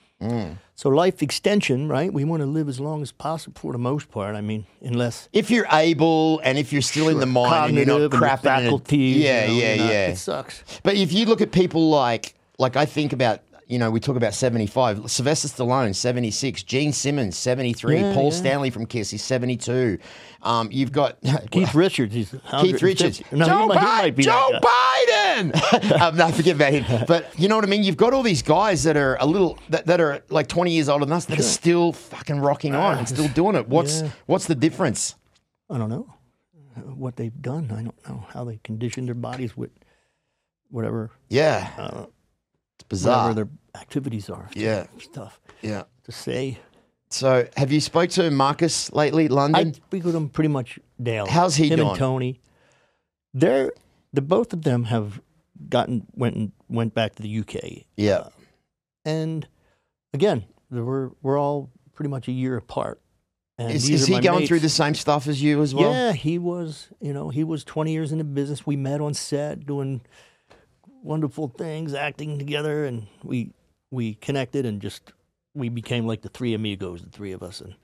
So life extension, right? We want to live as long as possible for the most part. I mean, unless If you're able and if you're still in the mind and you're not cognitive and crapping in a- faculties. yeah, you know, yeah, you're not- yeah. It sucks. But if you look at people like, like I think about, you know, we talk about seventy-five. Sylvester Stallone, seventy-six. Gene Simmons, seventy-three. Yeah, Paul yeah. Stanley from Kiss, he's seventy-two. Um, you've got Keith Richards, he's Keith Richards. No, he Joe, might- he Bi- might be Joe that guy. Biden. um, no, forget about him. But you know what I mean? You've got all these guys that are a little, that, that are like twenty years older than us that are still fucking rocking on and still doing it. What's Yeah. what's the difference? I don't know what they've done. I don't know how they condition their bodies with whatever Yeah. uh, It's bizarre. whatever their activities are. Yeah. Stuff Yeah. to say. So have you spoke to Marcus lately, I London? speak with them pretty much daily. How's he Him doing? and Tony. They're the both of them have gotten went and went back to the U K. yeah. And again, we're we're all pretty much a year apart. And Is, these is are he my going mates. through the same stuff as you as well? Yeah, he was, you know, he was twenty years in the business. We met on set doing wonderful things, acting together, and we we connected and just we became like the three amigos, the three of us. And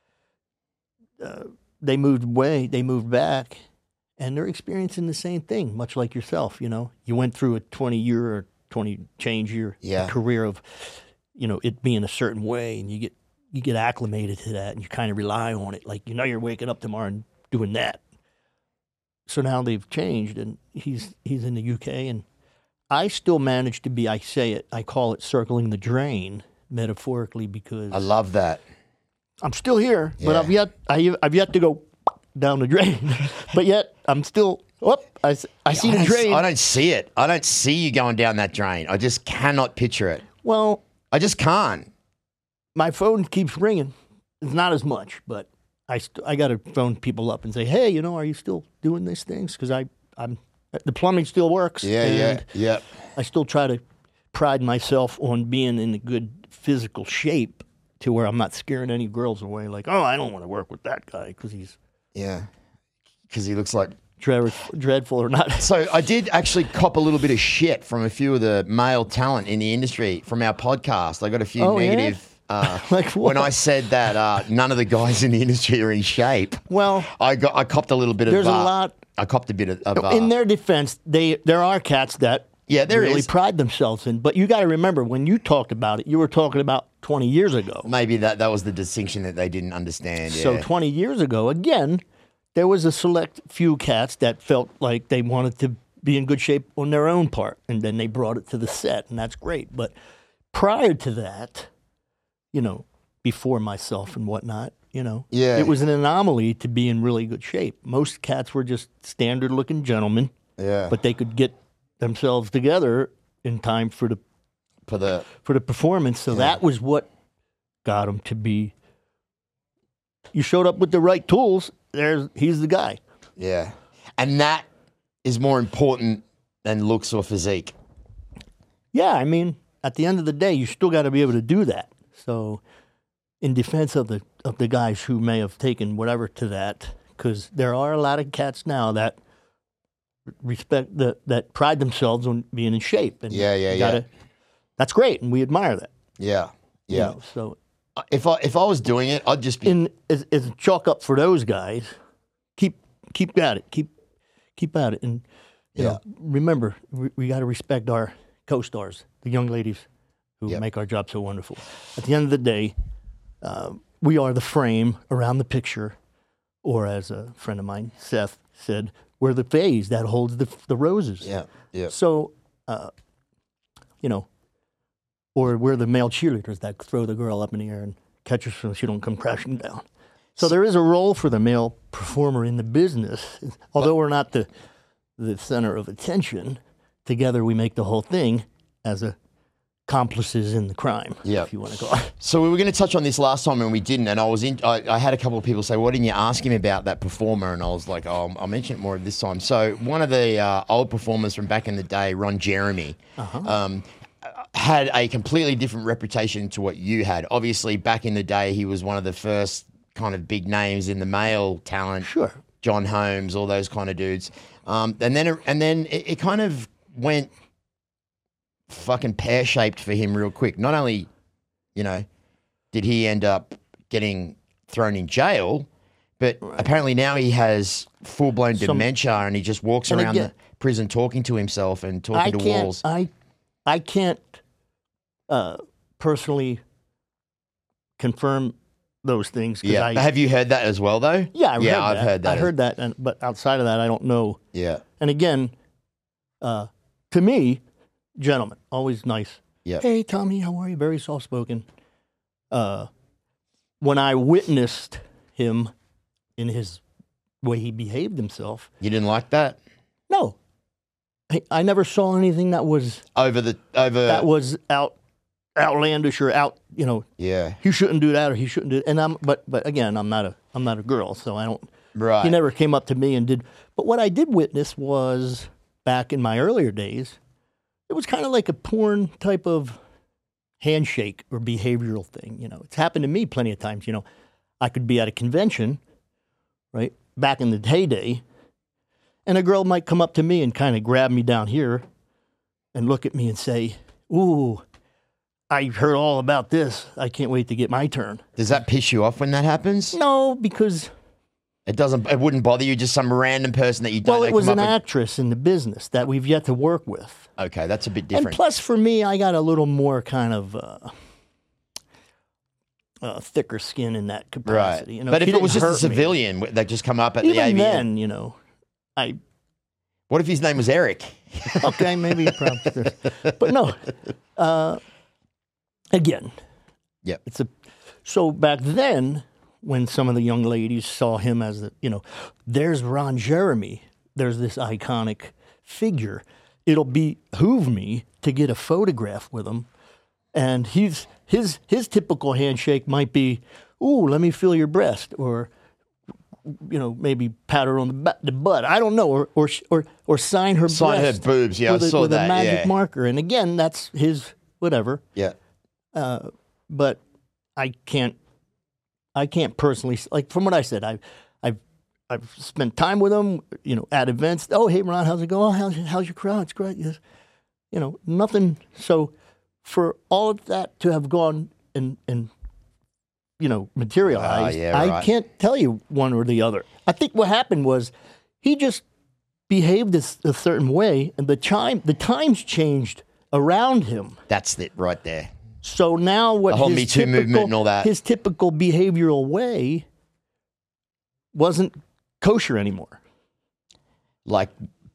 uh, they moved away, they moved back, and they're experiencing the same thing, much like yourself. You know, you went through a twenty year or twenty change year Yeah. career of, you know, it being a certain way, and you get you get acclimated to that, and you kind of rely on it. Like, you know, you're waking up tomorrow and doing that. So now they've changed, and he's he's in the U K, and I still manage to be. I say it. I call it circling the drain, metaphorically, because I love that. I'm still here, but Yeah. I've yet I, I've yet to go down the drain. But yet I'm still. Whoop! I, s- I see I the don't, drain. I don't see it. I don't see you going down that drain. I just cannot picture it. Well, I just can't. my phone keeps ringing. It's not as much, but I st- I got to phone people up and say, hey, you know, are you still doing these things? Because I I'm the plumbing still works. Yeah, and yeah, yeah. I still try to pride myself on being in a good physical shape to where I'm not scaring any girls away. Like, oh, I don't want to work with that guy because he's Yeah. Because he looks like. dread- dreadful or not. So I did actually cop a little bit of shit from a few of the male talent in the industry from our podcast. I got a few Oh, yeah? negative. Uh, Like what? when I said that uh, none of the guys in the industry are in shape, Well, I got I copped a little bit of. there's a uh, lot. I copped a bit of. of uh, In their defense, they there are cats that Yeah, there really is. pride themselves in. But you got to remember, when you talked about it, you were talking about twenty years ago. maybe that that was the distinction that they didn't understand. Yeah. So twenty years ago, again, there was a select few cats that felt like they wanted to be in good shape on their own part, and then they brought it to the set, and that's great. But prior to that, you know, before myself and whatnot, you know, Yeah. it was an anomaly to be in really good shape. Most cats were just standard-looking gentlemen, Yeah. but they could get themselves together in time for the For the for the performance. So that was what got him to be. You showed up with the right tools. There's he's the guy. yeah, and that is more important than looks or physique. Yeah, I mean, at the end of the day, you still got to be able to do that. So, in defense of the of the guys who may have taken whatever to that, because there are a lot of cats now that respect that that pride themselves on being in shape. And Yeah, yeah, you yeah. gotta, That's great, and we admire that. Yeah, you yeah. know, so If I if I was doing it, I'd just be in as, as a chalk up for those guys. Keep keep at it. Keep keep at it, and you Yeah. know, remember we, we got to respect our co-stars, the young ladies who Yep. make our job so wonderful. At the end of the day, uh, we are the frame around the picture, or as a friend of mine, Seth, said, we're the vase that holds the the roses. yeah, yeah. So, uh, you know, or we're the male cheerleaders that throw the girl up in the air and catch her so she don't come crashing down. So there is a role for the male performer in the business. Although we're not the the center of attention, together we make the whole thing as a accomplices in the crime, Yeah. if you want to call it. So we were going to touch on this last time and we didn't. And I was in. I, I had a couple of people say, "Why didn't you ask him about that performer?" And I was like, "Oh, I'll mention it more this time." So one of the uh, old performers from back in the day, Ron Jeremy, um, had a completely different reputation to what you had. Obviously, back in the day, he was one of the first kind of big names in the male talent. Sure. John Holmes, all those kind of dudes. Um, and then and then it, it kind of went fucking pear-shaped for him real quick. Not only, you know, did he end up getting thrown in jail, but apparently now he has full-blown Some- dementia and he just walks And around again- the prison talking to himself and talking I to can't. walls. I I can't uh, personally confirm those things. 'cause Yeah. I, Have you heard that as well, though? yeah, I've yeah, heard I've that. heard that. I heard that, and, but outside of that, I don't know. Yeah. And again, uh, to me, gentlemen, always nice. Yeah. Hey, Tommy, how are you? Very soft spoken. Uh, when I witnessed him in his way he behaved himself, You didn't like that? no, I, I never saw anything that was Over the, over. that was out outlandish or out. You know, yeah. he shouldn't do that or he shouldn't do it. And I'm, but but again, I'm not a I'm not a girl, so I don't. Right. He never came up to me and did. But what I did witness was back in my earlier days, it was kind of like a porn type of handshake or behavioral thing. You know, it's happened to me plenty of times. You know, I could be at a convention, right, back in the heyday, and a girl might come up to me and kind of grab me down here and look at me and say, "Ooh, I heard all about this. I can't wait to get my turn." Does that piss you off when that happens? No, because It doesn't. It wouldn't bother you. Just some random person that you don't well, know. it was come an up and- actress in the business that we've yet to work with. Okay, that's a bit And different. plus, for me, I got a little more kind of uh, uh, thicker skin in that right. capacity. You know, but if she it was didn't just a hurt me. civilian that just come up at the A even V N, then, you know, I what if his name was Eric? okay, maybe probably, but no. Uh, again, Yep. it's a so back then when some of the young ladies saw him as the, you know, there's Ron Jeremy, there's this iconic figure. It'll behoove me to get a photograph with him, and he's his his typical handshake might be, "Ooh, let me feel your breast," or you know, maybe pat her on the, ba- the butt. I don't know, or or or, or sign her Sign her breast boobs. Yeah, with, I a, saw with that. a magic yeah. marker. And again, that's his whatever. Yeah. Uh, but I can't, I can't personally like from what I said. I've, I've, I've spent time with him. You know, at events. Oh, hey, Ron, how's it going? Oh, how's how's your crowd? It's great. Yes. You know, nothing. So for all of that to have gone and and you know materialized, Ah, yeah, I right. can't tell you one or the other. I think what happened was he just behaved this a certain way, and the time the times changed around him. That's it right there. So now what The whole his Me Too typical, movement and all that. his typical behavioral way wasn't kosher anymore. Like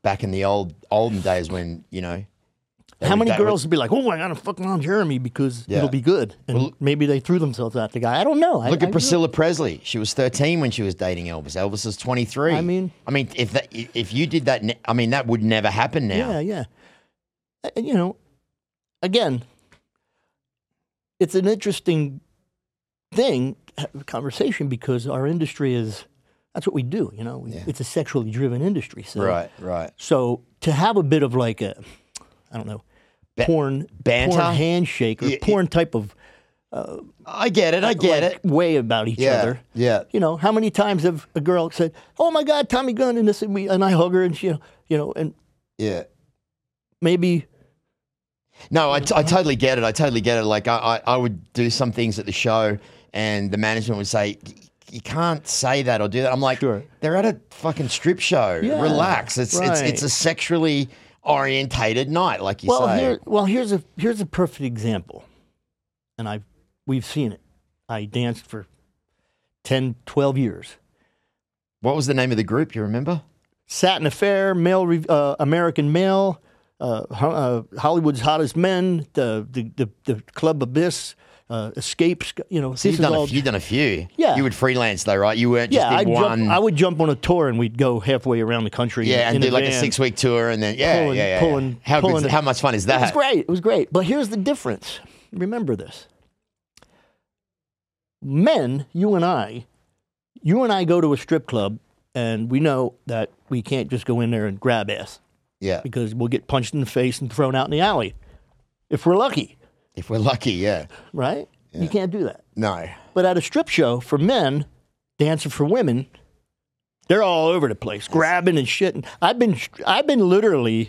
back in the old olden days when, you know. How would- many that girls would be like, oh, I got to fuck on Jeremy because Yeah. it'll be good. And Well, maybe they threw themselves at the guy. I don't know. I, Look I at Priscilla Presley. She was thirteen when she was dating Elvis. Elvis was twenty-three. I mean- I mean, if that, if you did that, ne- I mean, that would never happen now. Yeah, yeah. Uh, You know, again, it's an interesting thing, have a conversation, because our industry is, that's what we do, you know. We, Yeah. It's a sexually driven industry. So, Right, right. So to have a bit of like a, I don't know, Ba- porn, banter? porn handshake or Yeah, porn type of I get it. I get like, it. way about each Yeah, other. yeah. You know, how many times have a girl said, "Oh my God, Tommy Gunn," and this and we, and I hug her, and she, you know, and Yeah. maybe. No, I, t- I totally get it. I totally get it. Like, I, I, I would do some things at the show, and the management would say, you can't say that or do that. I'm like, Sure. they're at a fucking strip show. Yeah, Relax. It's, it's right. it's a sexually orientated night, like you Well, say. here, well, here's a here's a perfect example, and I we've seen it. I danced for ten, twelve years. What was the name of the group? You remember? Satin Affair, male, Re- uh, American Male, uh, Ho- uh, Hollywood's Hottest Men, the the the, the Club Abyss, uh, Escapes. You know, So this you've is done, all. a, you've done a few. Yeah. You would freelance though, right? You weren't just yeah, I in one. jump, I would jump on a tour and we'd go halfway around the country. yeah, in and do like a van. six week tour, and then yeah, Pulling- yeah, yeah. pulling- how pulling good, the- how much fun is It was that? great. It was great. But here's the difference. Remember this. Men, you and I, you and I go to a strip club, and we know that we can't just go in there and grab ass Yeah, because we'll get punched in the face and thrown out in the alley if we're lucky, if we're lucky, yeah. right? You can't do that. No, But at a strip show, for men, dancing for women, they're all over the place, grabbing and shit. And I've been, I've been literally,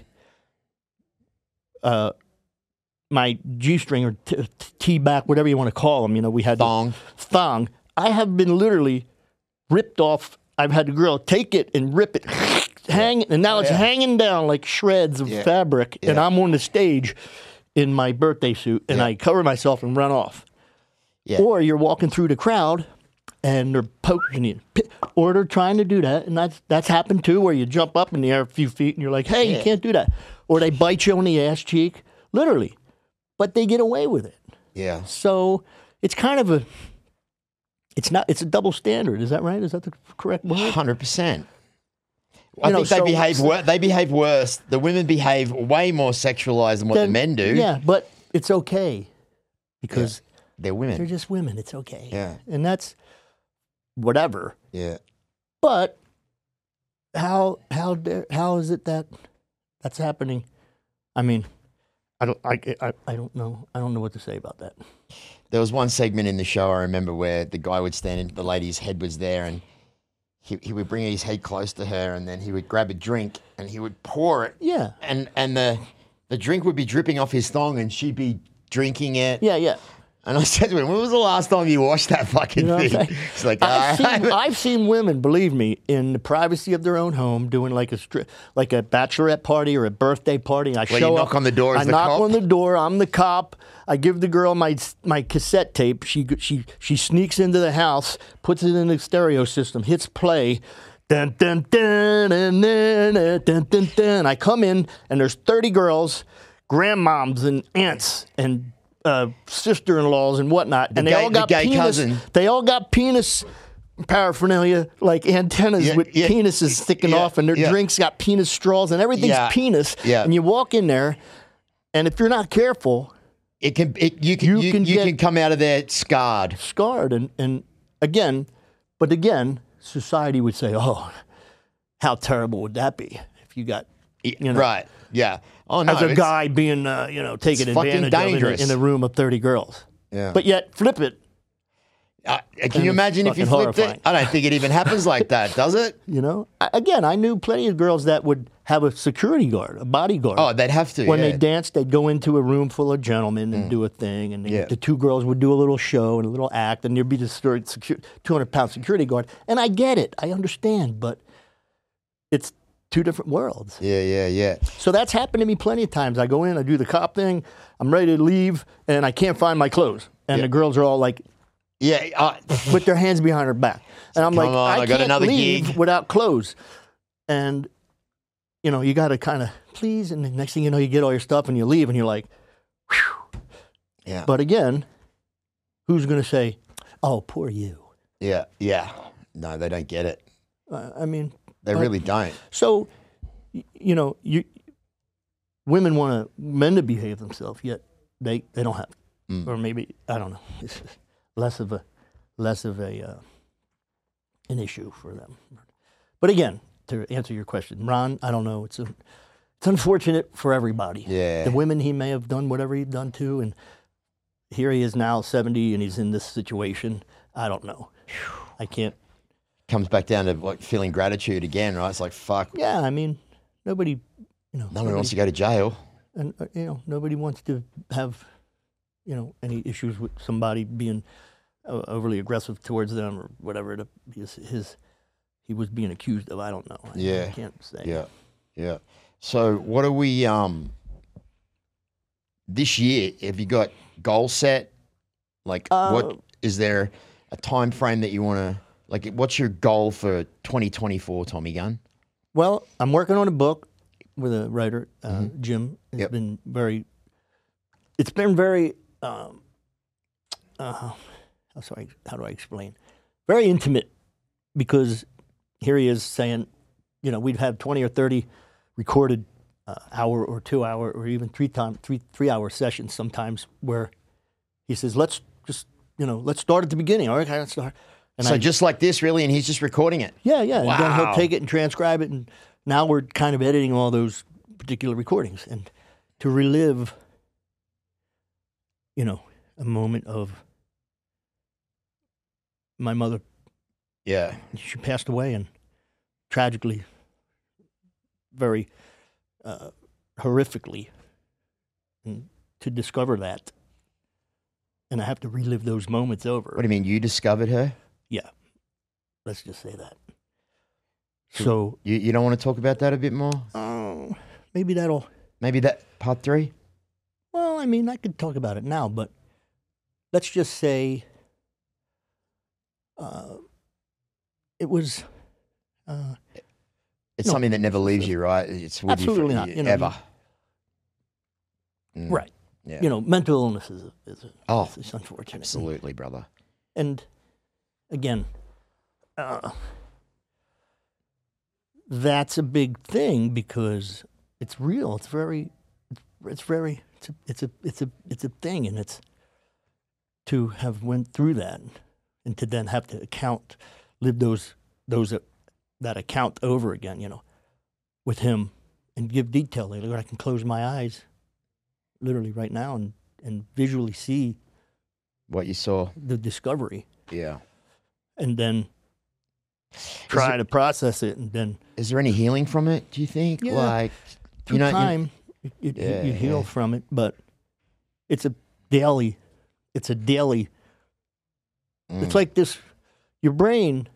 uh, my G-string or t- t- T-back, whatever you want to call them. You know, we had the thong. thong. I have been literally ripped off. I've had the girl take it and rip it, hang it, and now it's yeah. hanging down like shreds of Yeah. fabric. And Yeah. I'm on the stage in my birthday suit, and Yeah. I cover myself and run off. Yeah. Or you're walking through the crowd and they're poking you. Or they're trying to do that, and that's that's happened too, where you jump up in the air a few feet and you're like, hey, Yeah. you can't do that. Or they bite you on the ass cheek, literally. But they get away with it. Yeah. So it's kind of a it's not it's a double standard, is that right? Is that the correct word? Hundred percent. I You know, think they so- behave. Wor- they behave worse. The women behave way more sexualized than what the Then- men do. Yeah, but it's okay because they're they're women. just women. It's okay. Yeah. And that's whatever. Yeah. But how how dare, how is it that that's happening? I mean, I don't I, I I don't know. I don't know what to say about that. There was one segment in the show I remember where the guy would stand and the lady's head was there, and he he would bring his head close to her, and then he would grab a drink and he would pour it, Yeah. and and the the drink would be dripping off his thong, and she'd be drinking it. Yeah, yeah. And I said to him, "When was the last time you washed that fucking You know what I'm thing?" saying? It's like, I've, "Ah." seen, I've seen women, believe me, in the privacy of their own home, doing like a stri- like a bachelorette party or a birthday party. I Where show you up, knock on the door as I the knock cop? on the door. I'm the cop. I give the girl my my cassette tape. She she she sneaks into the house, puts it in the stereo system, hits play. Dun, dun, dun, dun, dun, dun, dun, dun, dun. I come in and there's thirty girls, grandmoms and aunts and uh, sister-in-laws and whatnot, and they gay- all the got gay penis. cousin. They all got penis paraphernalia, like antennas Yeah, with yeah, penises sticking yeah, off, and their yeah. drinks got penis straws, and everything's Yeah, penis. yeah. And you walk in there, and if you're not careful, It can, it, you can, You you, can you get- can come out of there scarred. scarred. And, and again, but again, society would say, oh, how terrible would that be if you got, you know, Right? Yeah. Oh no, as a it's- guy being, uh, you know, taken it's fucking advantage of in a, dangerous. in a room of thirty girls. Yeah. But yet, flip it, Uh, can And you it's imagine if you fucking flipped horrifying. it? I don't think it even happens like that, does it? you know. I, again, I knew plenty of girls that would have a security guard, a bodyguard. Oh, they'd have to. When yeah. they danced, they'd go into a room full of gentlemen and do a thing, and they, Yeah. the two girls would do a little show and a little act, and there'd be this two hundred pound security guard. And I get it, I understand, but it's two different worlds. Yeah, yeah, yeah. So that's happened to me plenty of times. I go in, I do the cop thing, I'm ready to leave, and I can't find my clothes, and Yeah. the girls are all like, Yeah, uh, put their hands behind her back, and I'm Come like, on, I, I got can't another leave gig. without clothes, and you know, you got to kind of please, and the next thing you know, you get all your stuff and you leave, and you're like, whew. Yeah. But again, who's going to say, "Oh, poor you"? Yeah, yeah. No, they don't get it. Uh, I mean, They but- really don't. So, y- you know, you women want men to behave themselves, yet they, they don't have, Mm. or maybe I don't know. It's less of a less of a uh, an issue for them. But again, to answer your question, Ron, I don't know. It's a, it's unfortunate for everybody. Yeah. The women, he may have done whatever he'd done to, and here he is now, seventy, and he's in this situation. I don't know. I can't. Comes back down to like feeling gratitude again, right? It's like, fuck, Yeah, I mean, nobody, you know, no one wants nobody- to go to jail. and uh, you know, nobody wants to have, you know, any issues with somebody being uh, overly aggressive towards them or whatever it, his, his he was being accused of. I don't know. I, Yeah. I can't say. Yeah, yeah. So what are we, um, this year, have you got goal set? Like, Uh, what, is there a time frame that you want to, like, what's your goal for twenty twenty-four, Tommy Gunn? Well, I'm working on a book with a writer, uh, Mhm. Jim. It's Yep. been very. It's been very. Um, uh, how sorry. How do I explain? Very intimate, because here he is saying, you know, we'd have twenty or thirty recorded uh, hour or two hour or even three time three three hour sessions sometimes, where he says, let's just you know let's start at the beginning. All right, let's start. And so I, just like this, really, and he's just recording it. yeah, yeah. And then Wow. he'll take it and transcribe it, and now we're kind of editing all those particular recordings, and to relive, you know, a moment of my mother. Yeah. She passed away, and tragically, very uh, horrifically, and to discover that, and I have to relive those moments over. What do you mean? You discovered her? Yeah, let's just say that. So- So, You, you don't want to talk about that a bit more? oh, maybe that'll. Maybe that part three? Well, I mean, I could talk about it now, but let's just say uh, it was. Uh, It's No. something that never leaves you, right? It's with Absolutely you, not, for, you know, ever. Mm, Right. Yeah. You know, mental illness is, is, Oh, is unfortunate. absolutely, brother. And again, uh, that's a big thing because it's real. It's very, it's, it's very, it's a, it's a, it's a, it's a thing, and it's to have went through that, and to then have to account, live those, those, uh, that account over again. You know, with him, and give detail. Like I can close my eyes, literally right now, and and visually see What you saw. the discovery, Yeah. and then try it- to process it, and then Is there any healing from it, do you think? Yeah. Like, through you know, you- time, you, you, Yeah, you heal yeah. from it. But it's a daily, it's a daily. Mm. It's like this, your brain,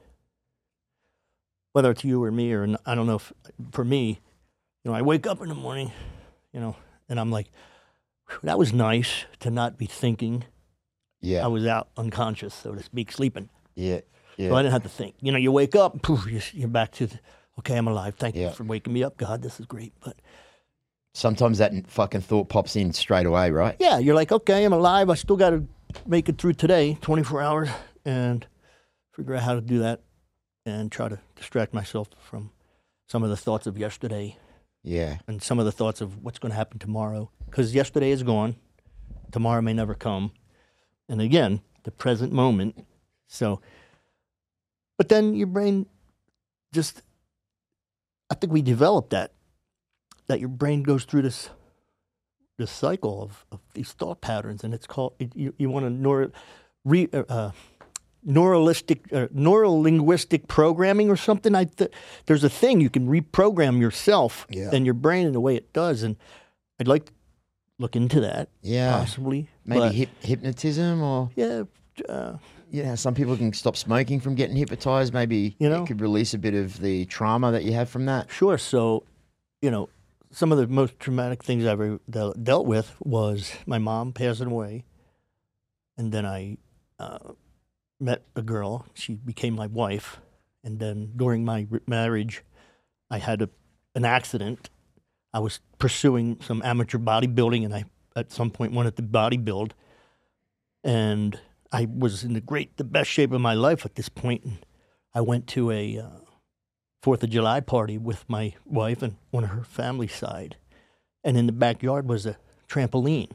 whether it's you or me, or n- I don't know if for me, you know, I wake up in the morning, you know, and I'm like, "Whew, that was nice to not be thinking. yeah. I was out unconscious, so to speak, sleeping. yeah. Yeah. So I didn't have to think. You know, you wake up, poof, you're, you're back to, the, okay, I'm alive. Thank Yeah. you for waking me up, God. This is great. But Sometimes that fucking thought pops in straight away, right? yeah, you're like, okay, I'm alive. I still got to make it through today, twenty-four hours, and figure out how to do that, and try to distract myself from some of the thoughts of yesterday Yeah. and some of the thoughts of what's going to happen tomorrow. Because yesterday is gone, tomorrow may never come, and again, the present moment. So, but then your brain just, I think we developed that, that your brain goes through this this cycle of, of these thought patterns, and it's called, it, you, you want to neuro, re, uh, uh, neuralistic, uh, neurolinguistic programming or something. I th- There's a thing you can reprogram yourself Yeah. and your brain in the way it does, and I'd like to look into that, Yeah. possibly. Maybe but, hip, hypnotism or, yeah, uh, you know, some people can stop smoking from getting hypnotized. Maybe You know? it could release a bit of the trauma that you have from that. sure. So, you know, some of the most traumatic things I've ever de- dealt with was my mom passing away, and then I uh, met a girl. She became my wife, and then during my re- marriage, I had to an accident. I was pursuing some amateur bodybuilding, and I at some point wanted to bodybuild, and I was in the great, the best shape of my life at this point. And I went to a uh, Fourth of July party with my wife and one of her family side, and in the backyard was a trampoline.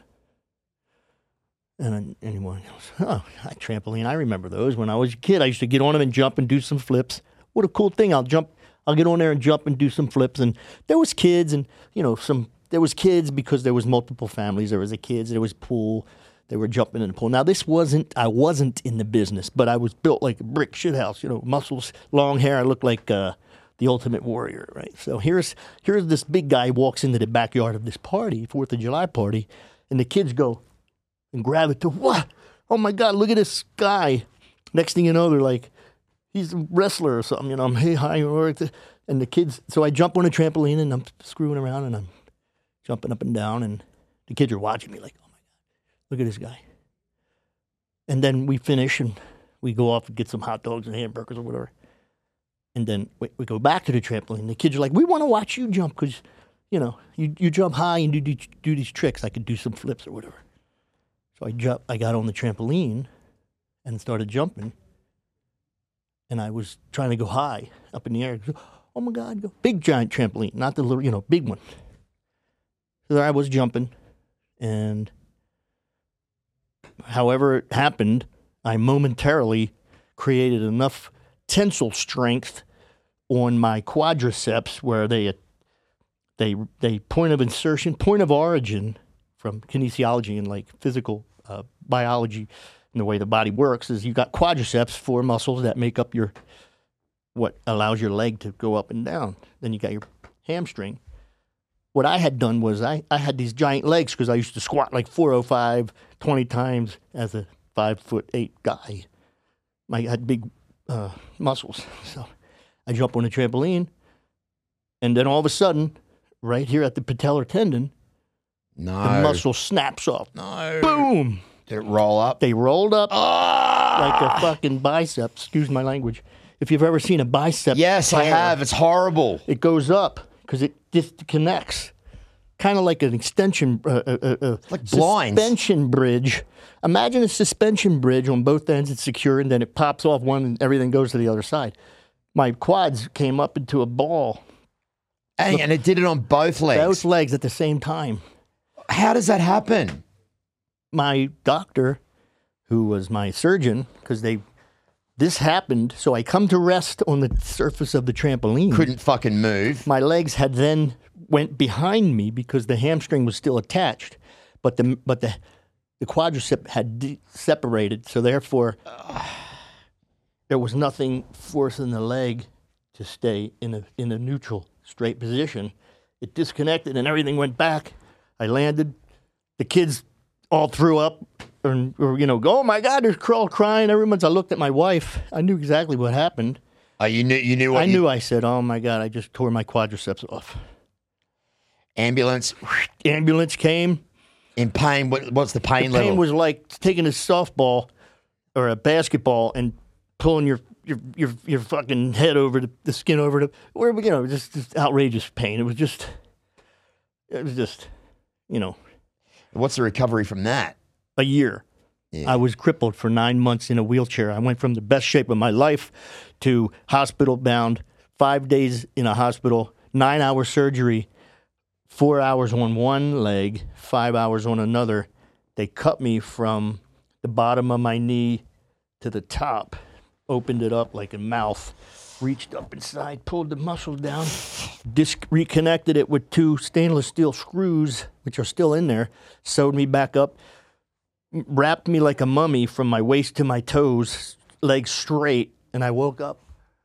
And anyone goes, oh, a trampoline, I remember those. When I was a kid, I used to get on them and jump and do some flips. What a cool thing. I'll jump, I'll get on there and jump and do some flips. And there was kids and, you know, some, there was kids because there was multiple families. There was the kids, there was pool. They were jumping in the pool. Now, this wasn't, I wasn't in the business, but I was built like a brick shithouse, you know, muscles, long hair. I looked like uh, the Ultimate Warrior, right? So here's, here's this big guy walks into the backyard of this party, Fourth of July party, and the kids go, and grab it to, what? Oh my God, look at this guy. Next thing you know, they're like, he's a wrestler or something, you know, I'm, hey, hi, and the kids, so I jump on a trampoline and I'm screwing around and I'm jumping up and down and the kids are watching me like, oh my God, look at this guy. And then we finish and we go off and get some hot dogs and hamburgers or whatever. And then we, we go back to the trampoline. The kids are like, we want to watch you jump because, you know, you, you jump high and do, do, do these tricks. I could do some flips or whatever. So I jump, I got on the trampoline and started jumping, and I was trying to go high up in the air. Oh my God, go. Big giant trampoline, not the little, you know, big one. So there I was jumping, and however it happened, I momentarily created enough tensile strength on my quadriceps where they, they, they point of insertion, point of origin, from kinesiology and like physical uh, biology and the way the body works is you've got quadriceps, four muscles that make up your, what allows your leg to go up and down. Then you got your hamstring. What I had done was I, I had these giant legs because I used to squat like four oh five, twenty times as a five foot eight guy. I had big uh, muscles. So I jump on the trampoline and then all of a sudden, right here at the patellar tendon, No. the muscle snaps off. No. Boom. Did it roll up? They rolled up Oh! like a fucking bicep. Excuse my language. If you've ever seen a bicep. Yes, I tear, have. It's horrible. It goes up because it disconnects. Kind of like an extension, uh, uh, uh, like blinds. Suspension bridge. Imagine a suspension bridge on both ends. It's secure, and then it pops off one, and everything goes to the other side. My quads came up into a ball. And, and it did it on both legs. Both legs at the same time. How does that happen? My doctor, who was my surgeon, because they, this happened, so I come to rest on the surface of the trampoline. Couldn't fucking move. My legs had then went behind me because the hamstring was still attached, but the but the the quadricep had de- separated, so therefore there was nothing forcing the leg to stay in a in a neutral straight position. It disconnected and everything went back. I landed. The kids all threw up, or, or you know, go, oh my God, they're all crying. Everyone's. I looked at my wife. I knew exactly what happened. Oh, you knew. You knew what. I you... knew. I said, oh my God, I just tore my quadriceps off. Ambulance. Ambulance came. In pain. What, what's the pain the level? Pain was like taking a softball or a basketball and pulling your your your, your fucking head over the, the skin over the, or you know, just, just outrageous pain. It was just, it was just, you know. What's the recovery from that? A year. Yeah. I was crippled for nine months in a wheelchair. I went from the best shape of my life to hospital bound, five days in a hospital, nine hour surgery, four hours on one leg, five hours on another. They cut me from the bottom of my knee to the top, opened it up like a mouth, reached up inside, pulled the muscle down, disc- reconnected it with two stainless steel screws, which are still in there, sewed me back up, wrapped me like a mummy from my waist to my toes, legs straight, and I woke up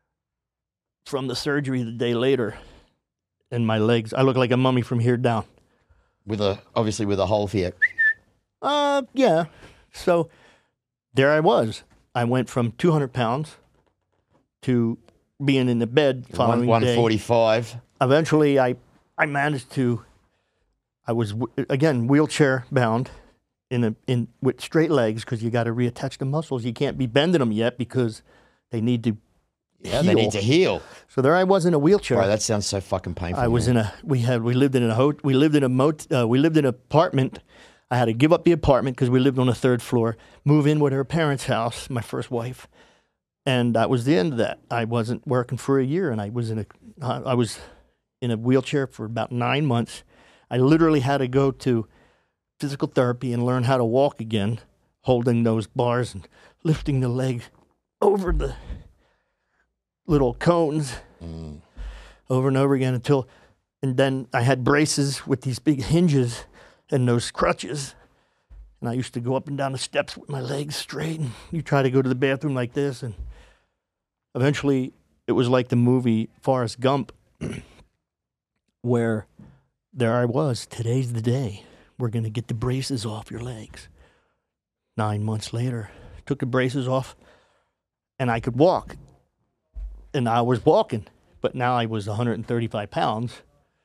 from the surgery the day later, and my legs, I look like a mummy from here down. With a, obviously with a hole here. Uh, yeah. So there I was. I went from two hundred pounds to being in the bed following one day. forty-five. Eventually, I, I managed to, I was, again, wheelchair bound in a, in with straight legs because you got to reattach the muscles. You can't be bending them yet because they need to Yeah, heal. they need to heal. So there I was in a wheelchair. Bro, that sounds so fucking painful. I was man. in a we had we lived in a ho- we lived in a mot uh, we lived in an apartment. I had to give up the apartment because we lived on the third floor. Move in with her parents' house, my first wife, and that was the end of that. I wasn't working for a year, and I was in a uh, I was in a wheelchair for about nine months. I literally had to go to physical therapy and learn how to walk again, holding those bars and lifting the leg over the little cones Mm. over and over again until, and then I had braces with these big hinges and those crutches. And I used to go up and down the steps with my legs straight. And you try to go to the bathroom like this. And eventually it was like the movie Forrest Gump, where there I was. Today's the day. We're going to get the braces off your legs. Nine months later, took the braces off and I could walk. And I was walking, but now I was one hundred thirty-five pounds.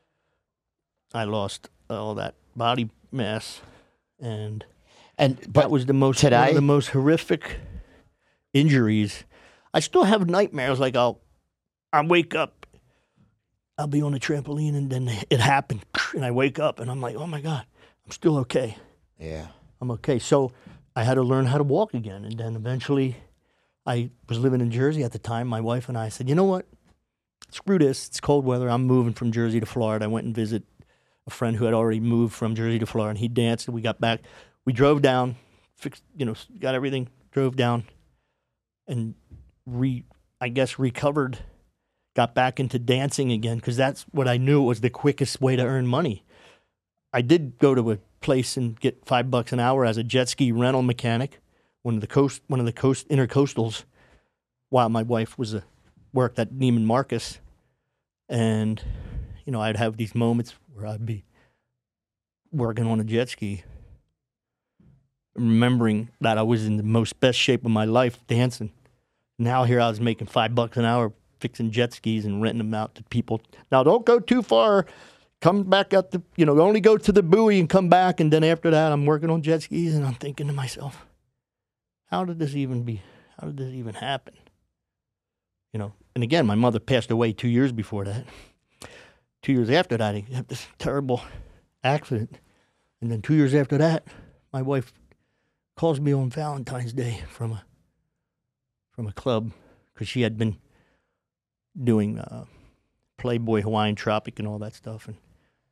I lost all that body mass, and And but that was the most today, one of the most horrific injuries. I still have nightmares. Like I'll, I wake up, I'll be on the trampoline, and then it happened, and I wake up, and I'm like, oh my God, I'm still okay. yeah, I'm okay. So I had to learn how to walk again, and then eventually. I was living in Jersey at the time. My wife and I said, you know what? Screw this. It's cold weather. I'm moving from Jersey to Florida. I went and visited a friend who had already moved from Jersey to Florida, and he danced, and we got back. We drove down, fixed, you know, got everything, drove down, and re, I guess recovered, got back into dancing again, because that's what I knew was the quickest way to earn money. I did go to a place and get five bucks an hour as a jet ski rental mechanic. One of the coast, one of the coast intercoastals, while my wife was a worked at Neiman Marcus, and you know I'd have these moments where I'd be working on a jet ski, remembering that I was in the most best shape of my life dancing. Now here I was making five bucks an hour fixing jet skis and renting them out to people. Now don't go too far. Come back up the, you know, only go to the buoy and come back, and then after that I'm working on jet skis, and I'm thinking to myself, how did this even be, how did this even happen? You know, and again, my mother passed away two years before that. Two years after that, I had this terrible accident. And then two years after that, my wife calls me on Valentine's Day from a from a club, because she had been doing uh, Playboy Hawaiian Tropic and all that stuff. And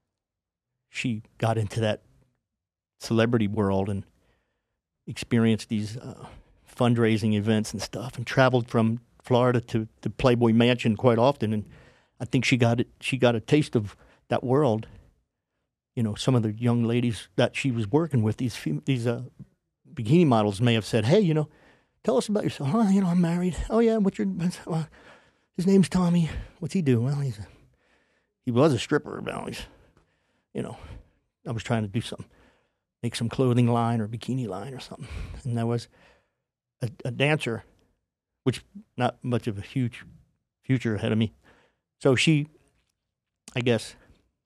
she got into that celebrity world and experienced these uh, fundraising events and stuff, and traveled from Florida to the Playboy Mansion quite often. And I think she got it. She got a taste of that world. You know, some of the young ladies that she was working with, these fem- these uh, bikini models, may have said, "Hey, you know, tell us about yourself." "Oh, you know, I'm married." "Oh yeah, what's your?" Well, his name's Tommy. "What's he do?" "Well, he's a, he was a stripper. Now he's, you know, I was trying to do something. Make some clothing line or bikini line or something." And there was a, a dancer, which not much of a huge future ahead of me. So she, I guess,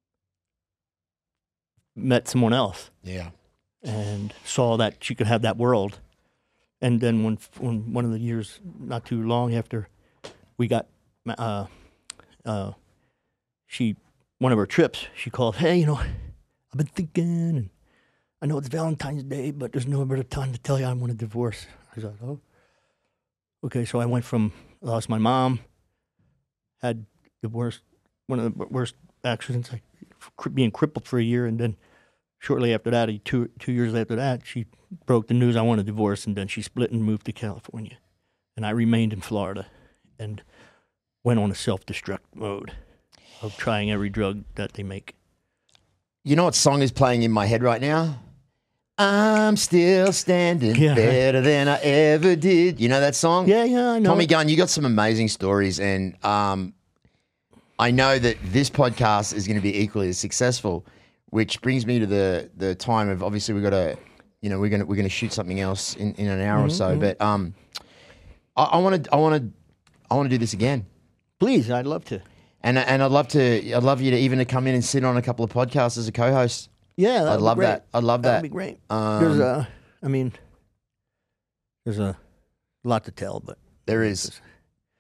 met someone else. Yeah. And saw that she could have that world. And then when, when one of the years, not too long after we got, uh, uh, she, one of her trips, she called, "Hey, you know, I've been thinking, and I know it's Valentine's Day, but there's no better time to tell you I want a divorce." I said, "Oh, okay." So I went from, lost my mom, had the worst, one of the worst accidents, like being crippled for a year, and then shortly after that, two two years after that, she broke the news I want a divorce, and then she split and moved to California, and I remained in Florida, and went on a self-destruct mode of trying every drug that they make. You know what song is playing in my head right now? "I'm still standing Yeah. better than I ever did." You know that song? Yeah, yeah, I know. Tommy it. Gunn, you got some amazing stories, and um, I know that this podcast is going to be equally as successful. Which brings me to the the time of, obviously we've got to, you know, we're gonna we're gonna shoot something else in, in an hour Mm-hmm, or so. mm-hmm. But um, I want to I want to I want to do this again. Please, I'd love to. And and I'd love to I'd love you to even to come in and sit on a couple of podcasts as a co-host. Yeah, that'd I'd be love great. that. I'd love that. That'd be great. Um, There's a, I mean, there's a lot to tell, but there is.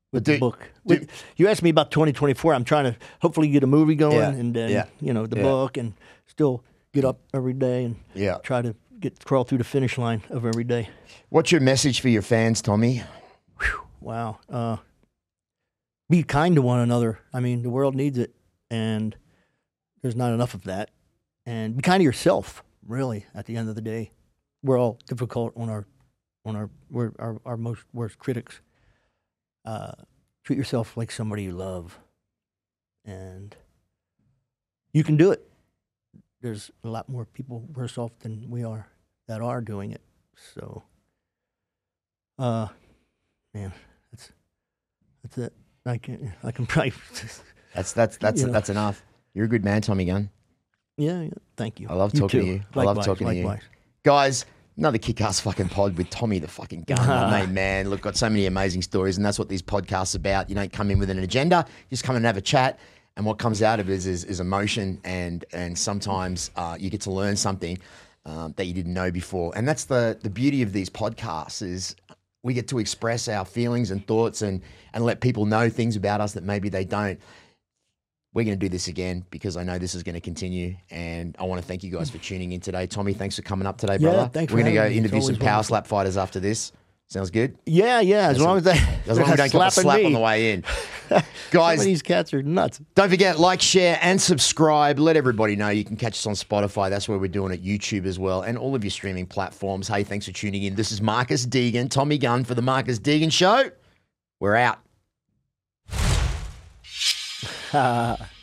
with do- the book. do- With- you asked me about twenty twenty-four. I'm trying to hopefully get a movie going, Yeah, and then yeah, you know the yeah. book, and still get up every day and Yeah. try to get crawl through the finish line of every day. What's your message for your fans, Tommy? Wow. Uh, be kind to one another. I mean, the world needs it, and there's not enough of that. And be kind to yourself. Really, at the end of the day, we're all difficult on our on our we're our, our most worst critics. Uh, treat yourself like somebody you love, and you can do it. There's a lot more people worse off than we are that are doing it. So, uh, man, that's that's it. I can I can probably That's that's that's You know. that's enough. You're a good man, Tommy Gunn. yeah, yeah. Thank you. I love You talking too. to you. I love Likewise, talking to you. likewise. Guys, another kick-ass fucking pod with Tommy the fucking Gun, my main man. Look, got so many amazing stories, and that's what these podcasts are about. You don't come in with an agenda, you just come in and have a chat, and what comes out of it is is, is emotion, and and sometimes uh, you get to learn something um, that you didn't know before. And that's the the beauty of these podcasts is we get to express our feelings and thoughts and and let people know things about us that maybe they don't. We're going to do this again because I know this is going to continue, and I want to thank you guys for tuning in today. Tommy, thanks for coming up today, Yeah, brother. thanks We're for going to go having me. It's interview some always power wonderful. slap fighters after this. Sounds good? Yeah, yeah. As As long as they As long as we don't get a slap me. on the way in. Some Guys, of these cats are nuts. don't forget, like, share, and subscribe. Let everybody know. You can catch us on Spotify. That's where we're doing it. YouTube as well, and all of your streaming platforms. Hey, thanks for tuning in. This is Marcus Deegan, Tommy Gunn for the Marcus Deegan Show. We're out.